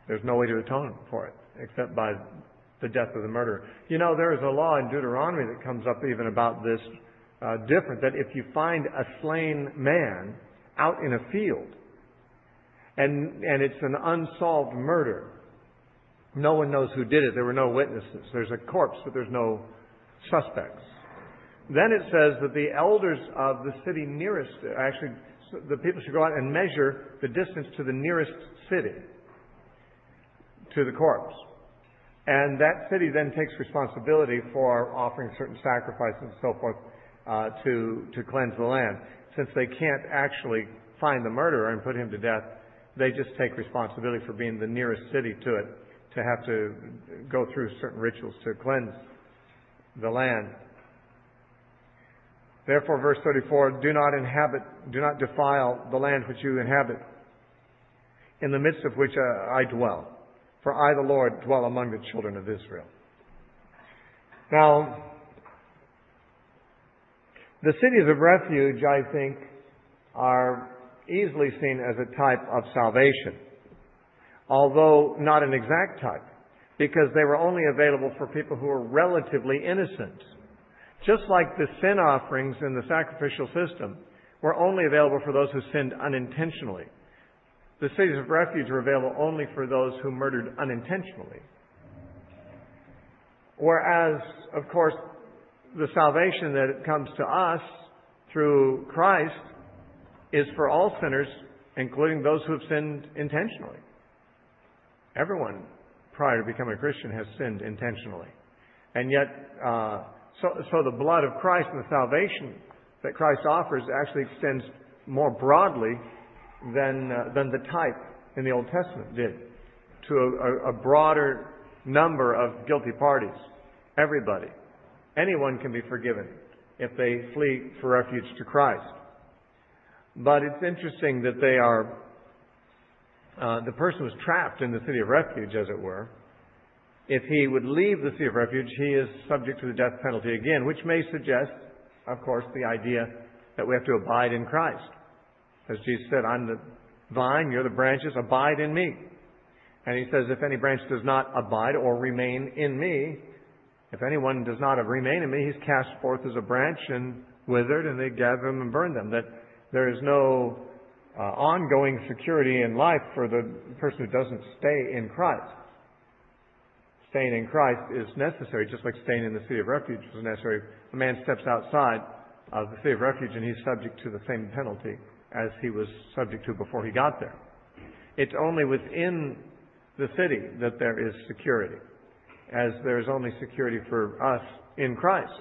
There's no way to atone for it except by the death of the murderer. You know, there is a law in Deuteronomy that comes up even about this different, that if you find a slain man out in a field and it's an unsolved murder, no one knows who did it. There were no witnesses. There's a corpse, but there's no suspects. Then it says that the elders of the city nearest, actually, the people should go out and measure the distance to the nearest city, to the corpse. And that city then takes responsibility for offering certain sacrifices and so forth to cleanse the land. Since they can't actually find the murderer and put him to death, they just take responsibility for being the nearest city to it, to have to go through certain rituals to cleanse the land. Therefore, verse 34, do not defile the land which you inhabit, in the midst of which I dwell. For I, the Lord, dwell among the children of Israel. Now, the cities of refuge, I think, are easily seen as a type of salvation, although not an exact type, because they were only available for people who were relatively innocent. Just like the sin offerings in the sacrificial system were only available for those who sinned unintentionally. The cities of refuge were available only for those who murdered unintentionally. Whereas, of course, the salvation that comes to us through Christ is for all sinners, including those who have sinned intentionally. Everyone prior to becoming a Christian has sinned intentionally. And yet, so the blood of Christ and the salvation that Christ offers actually extends more broadly than the type in the Old Testament did, to a broader number of guilty parties. Everybody. Anyone can be forgiven if they flee for refuge to Christ. But it's interesting that the person was trapped in the city of refuge, as it were. If he would leave the city of refuge, he is subject to the death penalty again, which may suggest, of course, the idea that we have to abide in Christ. As Jesus said, I'm the vine, you're the branches, abide in me. And he says, if any branch does not abide or remain in me, if anyone does not remain in me, he's cast forth as a branch and withered, and they gather them and burn them. That there is no ongoing security in life for the person who doesn't stay in Christ. Staying in Christ is necessary, just like staying in the city of refuge was necessary. A man steps outside of the city of refuge and he's subject to the same penalty as he was subject to before he got there. It's only within the city that there is security, as there is only security for us in Christ.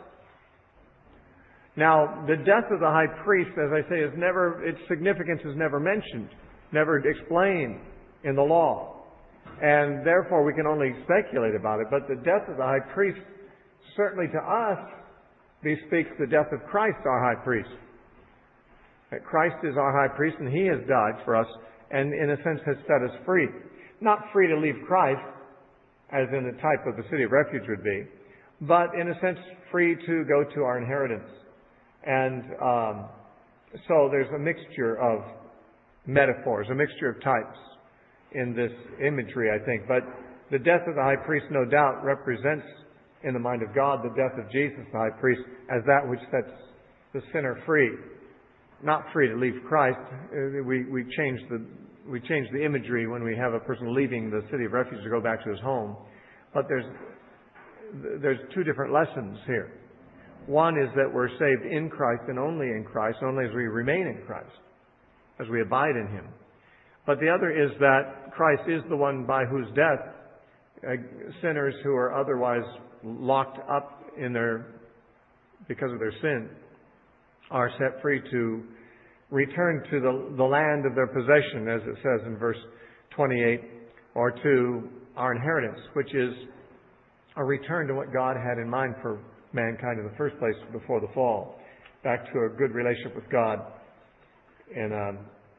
Now, the death of the high priest, as I say, its significance is never mentioned, never explained in the law. And therefore we can only speculate about it. But the death of the high priest, certainly to us, bespeaks the death of Christ, our high priest. That Christ is our high priest and He has died for us and in a sense has set us free. Not free to leave Christ, as in the type of the city of refuge would be, but in a sense free to go to our inheritance. And so there's a mixture of metaphors, a mixture of types in this imagery, I think. But the death of the high priest, no doubt, represents in the mind of God the death of Jesus, the high priest, as that which sets the sinner free. Not free to leave Christ. We change the imagery when we have a person leaving the city of refuge to go back to his home. But there's two different lessons here. One is that we're saved in Christ and only in Christ, only as we remain in Christ, as we abide in Him. But the other is that Christ is the one by whose death sinners who are otherwise locked up because of their sin are set free to return to the land of their possession, as it says in verse 28, or to our inheritance, which is a return to what God had in mind for mankind in the first place before the fall, back to a good relationship with God in a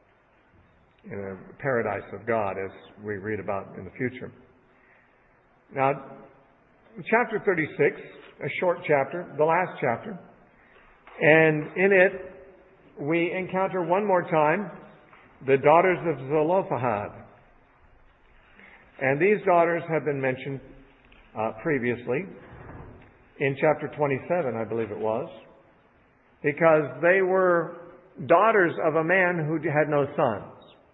paradise of God, as we read about in the future. Now, chapter 36, a short chapter, the last chapter, and in it we encounter one more time the daughters of Zelophehad. And these daughters have been mentioned previously in chapter 27, I believe it was, because they were daughters of a man who had no sons.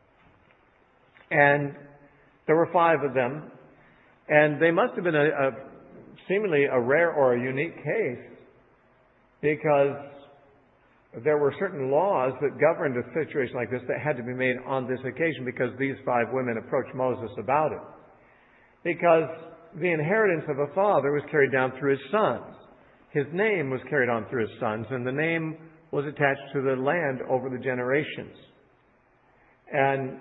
And there were 5 of them, and they must have been seemingly a rare or a unique case, because there were certain laws that governed a situation like this that had to be made on this occasion, because these 5 women approached Moses about it. Because the inheritance of a father was carried down through his sons. His name was carried on through his sons, and the name was attached to the land over the generations. And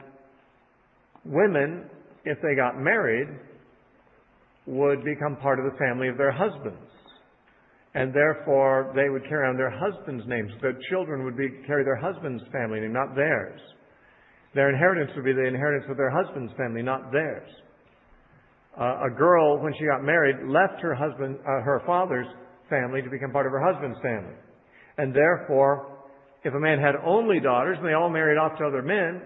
women, if they got married, would become part of the family of their husbands. And therefore, they would carry on their husbands' names. Their children would carry their husband's family name, not theirs. Their inheritance would be the inheritance of their husband's family, not theirs. A girl, when she got married, left her father's family to become part of her husband's family. And therefore, if a man had only daughters and they all married off to other men,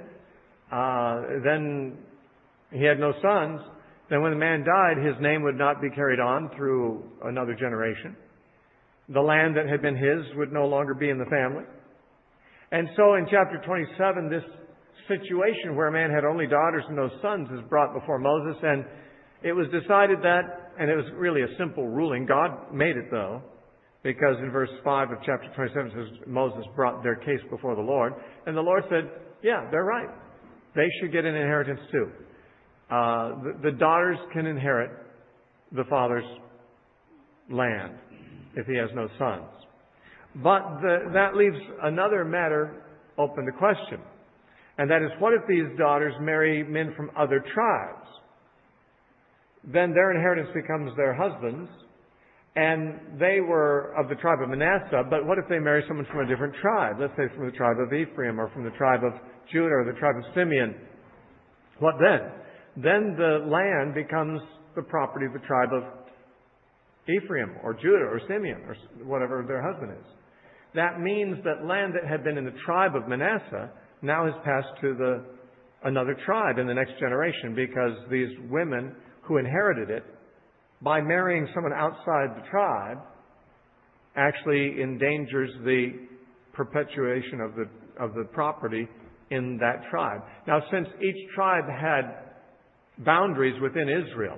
then he had no sons, then when the man died, his name would not be carried on through another generation. The land that had been his would no longer be in the family. And so in chapter 27, this situation where a man had only daughters and no sons is brought before Moses, and it was decided that, and it was really a simple ruling. God made it, though, because in verse 5 of chapter 27 it says Moses brought their case before the Lord, and the Lord said, yeah, they're right. They should get an inheritance too. The daughters can inherit the father's land if he has no sons. But that leaves another matter open to question. And that is, what if these daughters marry men from other tribes? Then their inheritance becomes their husbands, and they were of the tribe of Manasseh, but what if they marry someone from a different tribe? Let's say from the tribe of Ephraim, or from the tribe of Judah, or the tribe of Simeon. What then? Then the land becomes the property of the tribe of Ephraim, or Judah, or Simeon, or whatever their husband is. That means that land that had been in the tribe of Manasseh now has passed to another tribe in the next generation, because these women who inherited it, by marrying someone outside the tribe, actually endangers the perpetuation of the property in that tribe. Now, since each tribe had boundaries within Israel,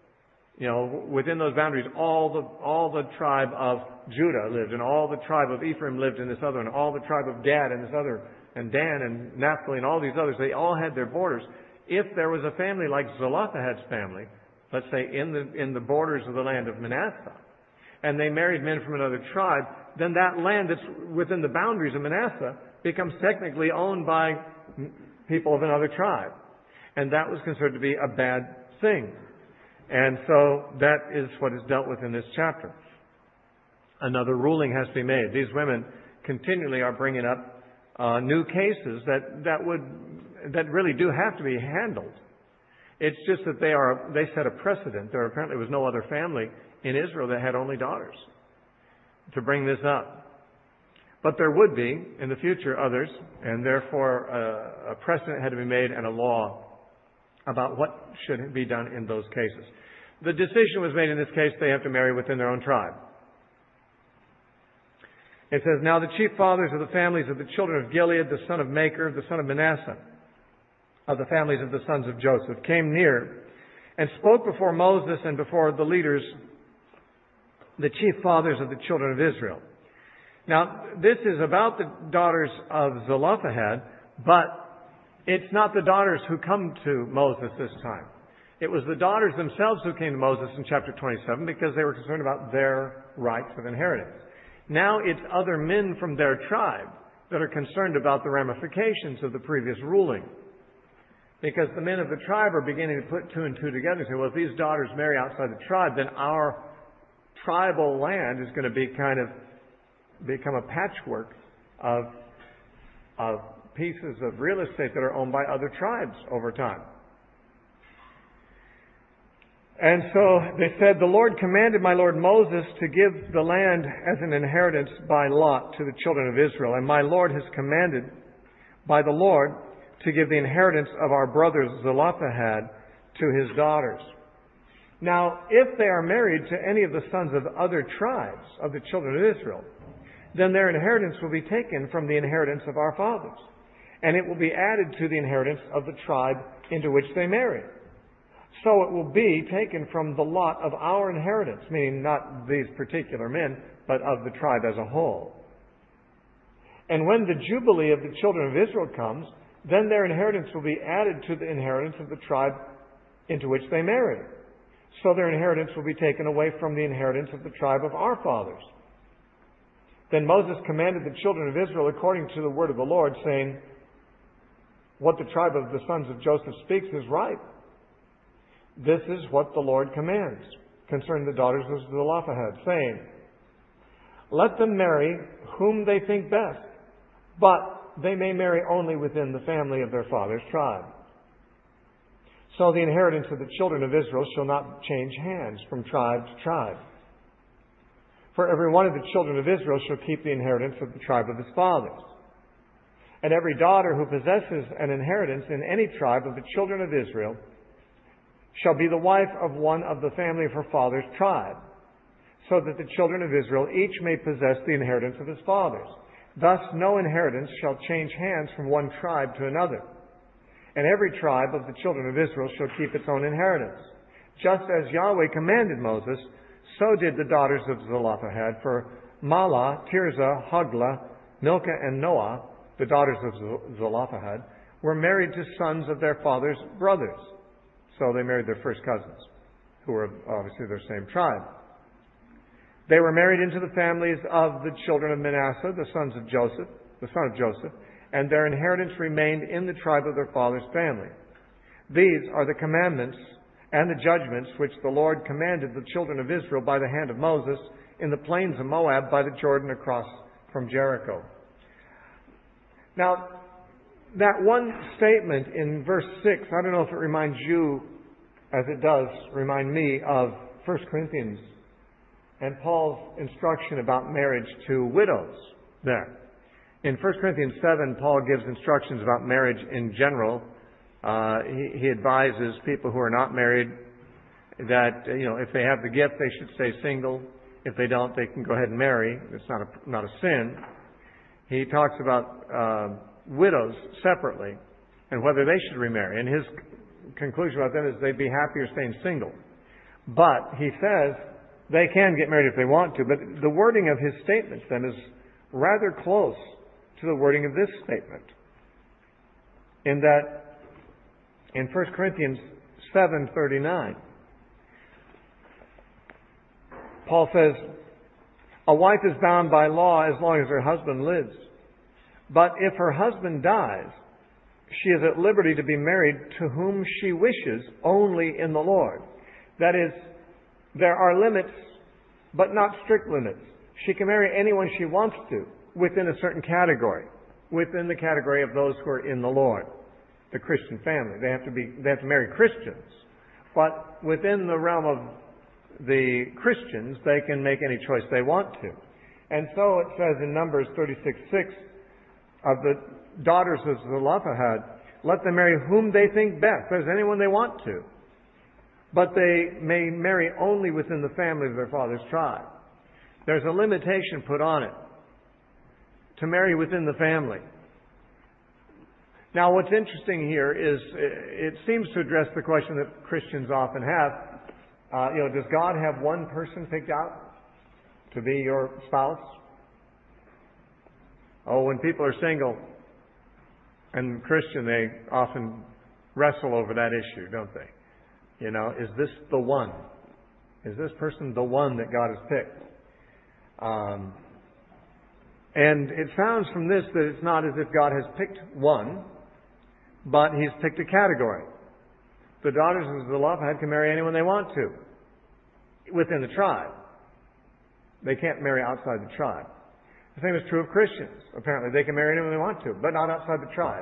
within those boundaries, all the tribe of Judah lived, and all the tribe of Ephraim lived in this other, and all the tribe of Gad in this other, and Dan and Naphtali and all these others, they all had their borders. If there was a family like Zelophehad's family, let's say in the borders of the land of Manasseh, and they married men from another tribe, then that land that's within the boundaries of Manasseh becomes technically owned by people of another tribe. And that was considered to be a bad thing. And so that is what is dealt with in this chapter. Another ruling has to be made. These women continually are bringing up new cases that really do have to be handled. It's just that they set a precedent. There apparently was no other family in Israel that had only daughters to bring this up. But there would be in the future others, and therefore a precedent had to be made and a law about what should be done in those cases. The decision was made in this case, they have to marry within their own tribe. It says, now the chief fathers of the families of the children of Gilead, the son of Machir, the son of Manasseh, of the families of the sons of Joseph, came near and spoke before Moses and before the leaders, the chief fathers of the children of Israel. Now, this is about the daughters of Zelophehad, but it's not the daughters who come to Moses this time. It was the daughters themselves who came to Moses in chapter 27 because they were concerned about their rights of inheritance. Now it's other men from their tribe that are concerned about the ramifications of the previous ruling. Because the men of the tribe are beginning to put two and two together and say, well, if these daughters marry outside the tribe, then our tribal land is going to become a patchwork of pieces of real estate that are owned by other tribes over time. And so they said, the Lord commanded my Lord Moses to give the land as an inheritance by lot to the children of Israel. And my Lord has commanded by the Lord to give the inheritance of our brothers Zelophehad to his daughters. Now, if they are married to any of the sons of other tribes of the children of Israel, then their inheritance will be taken from the inheritance of our fathers, and it will be added to the inheritance of the tribe into which they marry. So it will be taken from the lot of our inheritance, meaning not these particular men, but of the tribe as a whole. And when the Jubilee of the children of Israel comes, then their inheritance will be added to the inheritance of the tribe into which they marry. So their inheritance will be taken away from the inheritance of the tribe of our fathers. Then Moses commanded the children of Israel according to the word of the Lord, saying, what the tribe of the sons of Joseph speaks is right. This is what the Lord commands concerning the daughters of Zelophehad, saying, let them marry whom they think best, but they may marry only within the family of their father's tribe. So the inheritance of the children of Israel shall not change hands from tribe to tribe. For every one of the children of Israel shall keep the inheritance of the tribe of his fathers. And every daughter who possesses an inheritance in any tribe of the children of Israel shall be the wife of one of the family of her father's tribe, so that the children of Israel each may possess the inheritance of his fathers. Thus no inheritance shall change hands from one tribe to another. And every tribe of the children of Israel shall keep its own inheritance. Just as Yahweh commanded Moses, so did the daughters of Zelophehad. For Mahlah, Tirzah, Hoglah, Milcah, and Noah, the daughters of Zelophehad, were married to sons of their father's brothers. So they married their first cousins, who were obviously their same tribe. They were married into the families of the children of Manasseh, the son of Joseph, and their inheritance remained in the tribe of their father's family. These are the commandments and the judgments which the Lord commanded the children of Israel by the hand of Moses in the plains of Moab by the Jordan across from Jericho. Now, that one statement in verse 6, I don't know if it reminds you, as it does remind me, of 1 Corinthians and Paul's instruction about marriage to widows there. In 1 Corinthians 7, Paul gives instructions about marriage in general. He advises people who are not married that, if they have the gift, they should stay single. If they don't, they can go ahead and marry. It's not a sin. He talks about widows separately and whether they should remarry. And his conclusion about them is they'd be happier staying single. But he says they can get married if they want to. But the wording of his statements then is rather close to the wording of this statement. In that, in 1 Corinthians 7:39, Paul says, a wife is bound by law as long as her husband lives. But if her husband dies, she is at liberty to be married to whom she wishes only in the Lord. That is, there are limits, but not strict limits. She can marry anyone she wants to within a certain category, within the category of those who are in the Lord, the Christian family. They have to marry Christians. But within the realm of the Christians, they can make any choice they want to. And so it says in Numbers 36:6, of the daughters of Zelophehad, let them marry whom they think best. There's anyone they want to. But they may marry only within the family of their father's tribe. There's a limitation put on it to marry within the family. Now, what's interesting here is it seems to address the question that Christians often have. Does God have one person picked out to be your spouse? Oh, when people are single and Christian, they often wrestle over that issue, don't they? Is this the one? Is this person the one that God has picked? And it sounds from this that it's not as if God has picked one, but He's picked a category. The daughters of Zelophehad can marry anyone they want to within the tribe. They can't marry outside the tribe. The same is true of Christians. Apparently, they can marry anyone they want to, but not outside the tribe.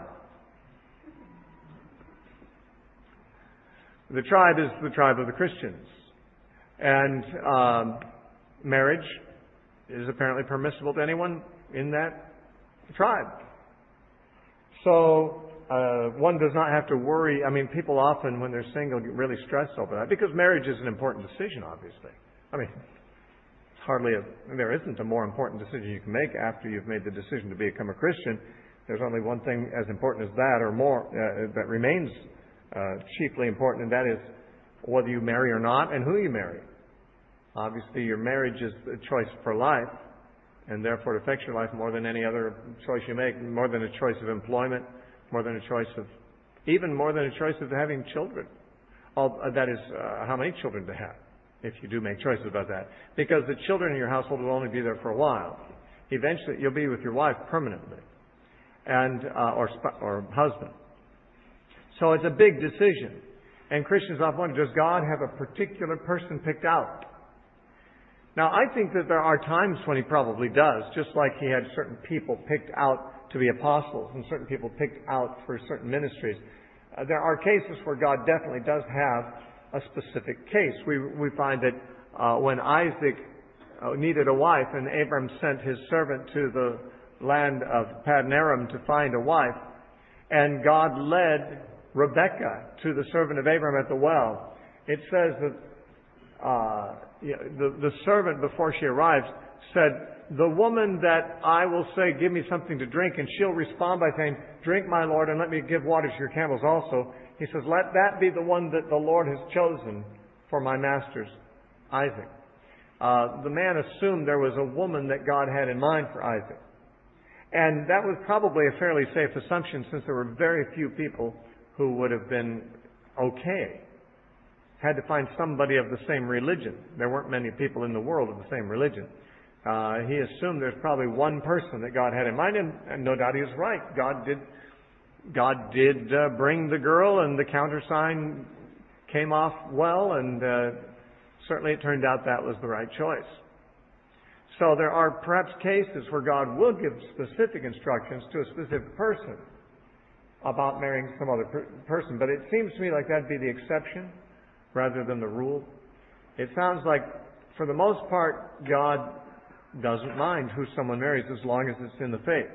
The tribe is the tribe of the Christians. And marriage is apparently permissible to anyone in that tribe. So one does not have to worry. I mean, people often, when they're single, get really stressed over that because marriage is an important decision, obviously. I mean, there isn't a more important decision you can make after you've made the decision to become a Christian. There's only one thing as important as that or more that remains chiefly important, and that is whether you marry or not and who you marry. Obviously, your marriage is a choice for life, and therefore it affects your life more than any other choice you make, more than a choice of employment, more than a choice of having children. That is, how many children to have, if you do make choices about that. Because the children in your household will only be there for a while. Eventually, you'll be with your wife permanently, and or husband. So it's a big decision. And Christians often wonder, does God have a particular person picked out? Now, I think that there are times when He probably does, just like He had certain people picked out to be apostles and certain people picked out for certain ministries. There are cases where God definitely does have a specific case. We find that when Isaac needed a wife and Abram sent his servant to the land of Paddan Aram to find a wife, and God led Rebekah to the servant of Abram at the well. It says that the servant, before she arrives, said, "The woman that I will say, 'Give me something to drink,' and she'll respond by saying, 'Drink, my Lord, and let me give water to your camels also.' He says, 'Let that be the one that the Lord has chosen for my master's Isaac.'" The man assumed there was a woman that God had in mind for Isaac. And that was probably a fairly safe assumption, since there were very few people who would have been okay. Had to find somebody of the same religion. There weren't many people in the world of the same religion. He assumed there's probably one person that God had in mind, and no doubt he was right. God did bring the girl, and the countersign came off well, and certainly it turned out that was the right choice. So there are perhaps cases where God will give specific instructions to a specific person about marrying some other person, but it seems to me like that'd be the exception rather than the rule. It sounds like, for the most part, God doesn't mind who someone marries as long as it's in the faith.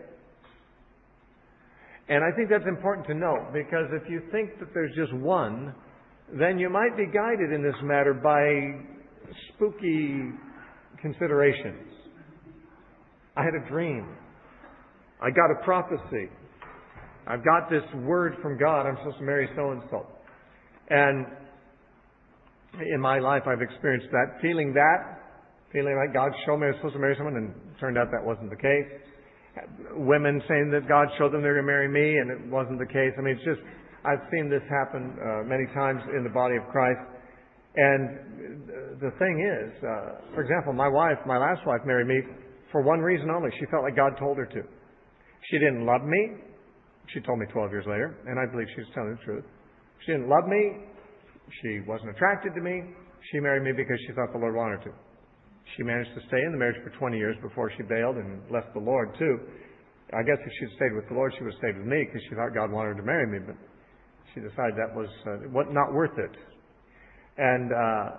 And I think that's important to note, because if you think that there's just one, then you might be guided in this matter by spooky considerations. I had a dream. I got a prophecy. I've got this word from God. I'm supposed to marry so-and-so. And in my life, I've experienced that, feeling like God showed me I was supposed to marry someone, and it turned out that wasn't the case. Women saying that God showed them they were going to marry me, and it wasn't the case. I mean, it's just, I've seen this happen many times in the body of Christ. And the thing is, for example, my last wife married me for one reason only. She felt like God told her to. She didn't love me. She told me 12 years later, and I believe she was telling the truth. She didn't love me. She wasn't attracted to me. She married me because she thought the Lord wanted her to. She managed to stay in the marriage for 20 years before she bailed and left the Lord too. I guess if she'd stayed with the Lord, she would have stayed with me because she thought God wanted her to marry me, but she decided that was not worth it. And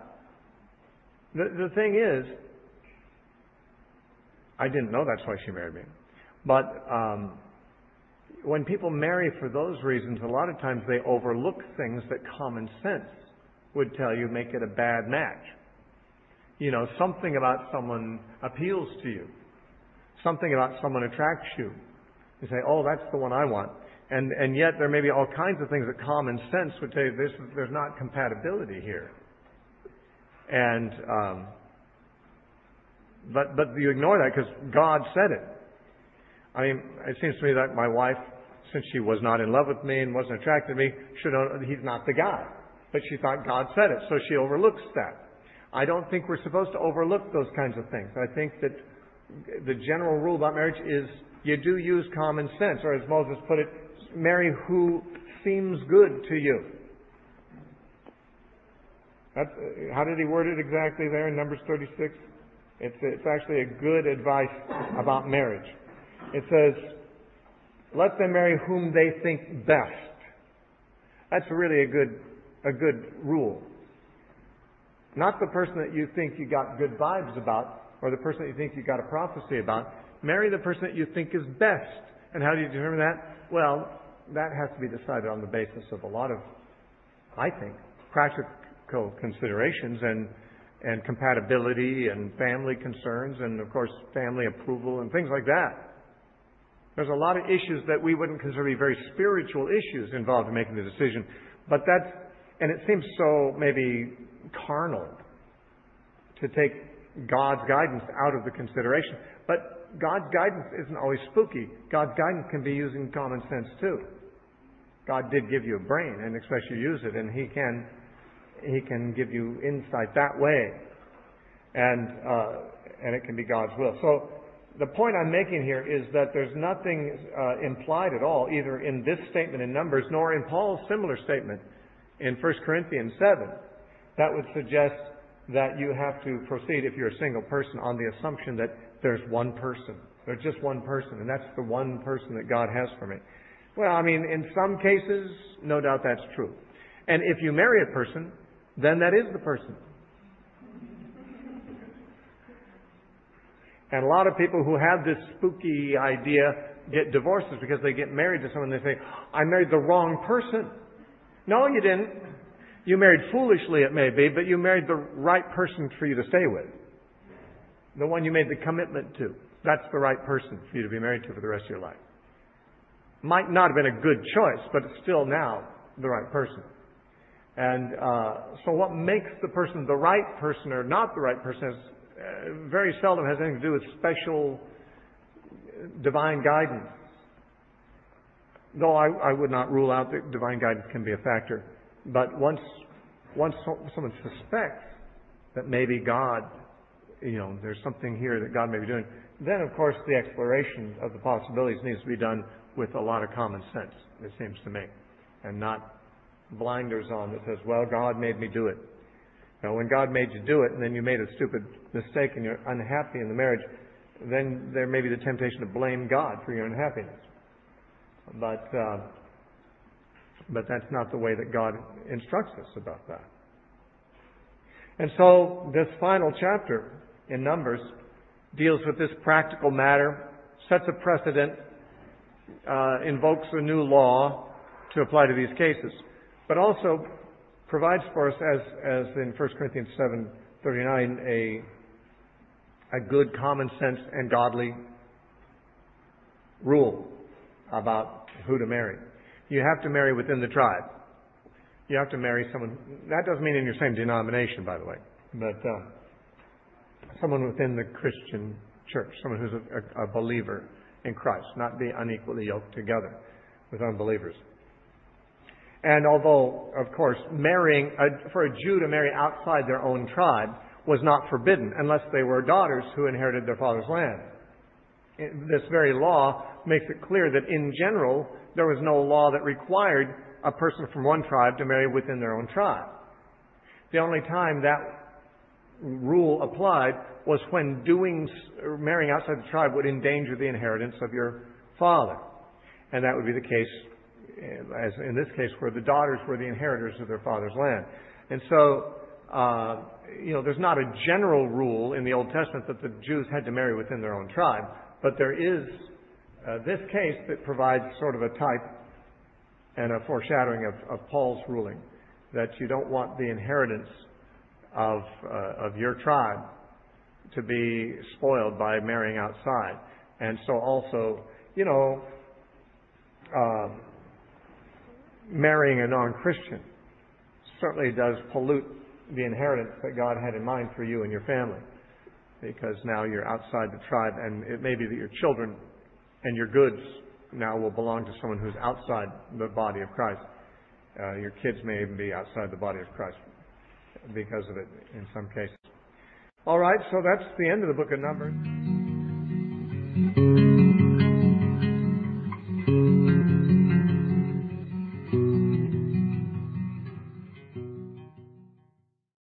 the thing is, I didn't know that's why she married me. But when people marry for those reasons, a lot of times they overlook things that common sense would tell you make it a bad match. You know, something about someone appeals to you. Something about someone attracts you. You say, "Oh, that's the one I want." And yet there may be all kinds of things that common sense would tell you there's not compatibility here. And but you ignore that because God said it. I mean, it seems to me that my wife, since she was not in love with me and wasn't attracted to me, should know he's not the guy. But she thought God said it, so she overlooks that. I don't think we're supposed to overlook those kinds of things. I think that the general rule about marriage is you do use common sense, or as Moses put it, marry who seems good to you. How did he word it exactly there in Numbers 36? It's actually a good advice about marriage. It says, let them marry whom they think best. That's really a good rule. Not the person that you think you got good vibes about, or the person that you think you got a prophecy about. Marry the person that you think is best. And how do you determine that? Well, that has to be decided on the basis of a lot of, I think, practical considerations and compatibility and family concerns and, of course, family approval and things like that. There's a lot of issues that we wouldn't consider to be very spiritual issues involved in making the decision. But and it seems so maybe carnal to take God's guidance out of the consideration. But God's guidance isn't always spooky. God's guidance can be using common sense too. God did give you a brain and expects you to use it, and He can give you insight that way. And it can be God's will. So the point I'm making here is that there's nothing implied at all, either in this statement in Numbers nor in Paul's similar statement in 1 Corinthians 7, that would suggest that you have to proceed, if you're a single person, on the assumption that there's one person. There's just one person, and that's the one person that God has for me. Well, I mean, in some cases, no doubt that's true. And if you marry a person, then that is the person. And a lot of people who have this spooky idea get divorces because they get married to someone and they say, I married the wrong person. No, you didn't. You married foolishly, it may be, but you married the right person for you to stay with. The one you made the commitment to. That's the right person for you to be married to for the rest of your life. Might not have been a good choice, but it's still now the right person. And so what makes the person the right person or not the right person very seldom has anything to do with special divine guidance. Though I would not rule out that divine guidance can be a factor. But once someone suspects that maybe God, there's something here that God may be doing, then of course the exploration of the possibilities needs to be done with a lot of common sense, it seems to me. And not blinders on that says, well, God made me do it. Now, when God made you do it and then you made a stupid mistake and you're unhappy in the marriage, then there may be the temptation to blame God for your unhappiness. But that's not the way that God instructs us about that. And so this final chapter in Numbers deals with this practical matter, sets a precedent, invokes a new law to apply to these cases, but also provides for us, as in 1 Corinthians 7:39, a good common sense and godly rule about who to marry. You have to marry within the tribe. You have to marry someone. That doesn't mean in your same denomination, by the way, but someone within the Christian church, someone who's a believer in Christ, not be unequally yoked together with unbelievers. And although, of course, marrying for a Jew to marry outside their own tribe was not forbidden unless they were daughters who inherited their father's land. This very law makes it clear that in general there was no law that required a person from one tribe to marry within their own tribe. The only time that rule applied was when marrying outside the tribe would endanger the inheritance of your father. And that would be the case, as in this case, where the daughters were the inheritors of their father's land. And so, there's not a general rule in the Old Testament that the Jews had to marry within their own tribe, but there is this case that provides sort of a type and a foreshadowing of Paul's ruling, that you don't want the inheritance of your tribe to be spoiled by marrying outside. And so also, marrying a non-Christian certainly does pollute the inheritance that God had in mind for you and your family, because now you're outside the tribe, and it may be that your children and your goods now will belong to someone who's outside the body of Christ. Your kids may even be outside the body of Christ because of it in some cases. All right, so that's the end of the book of Numbers.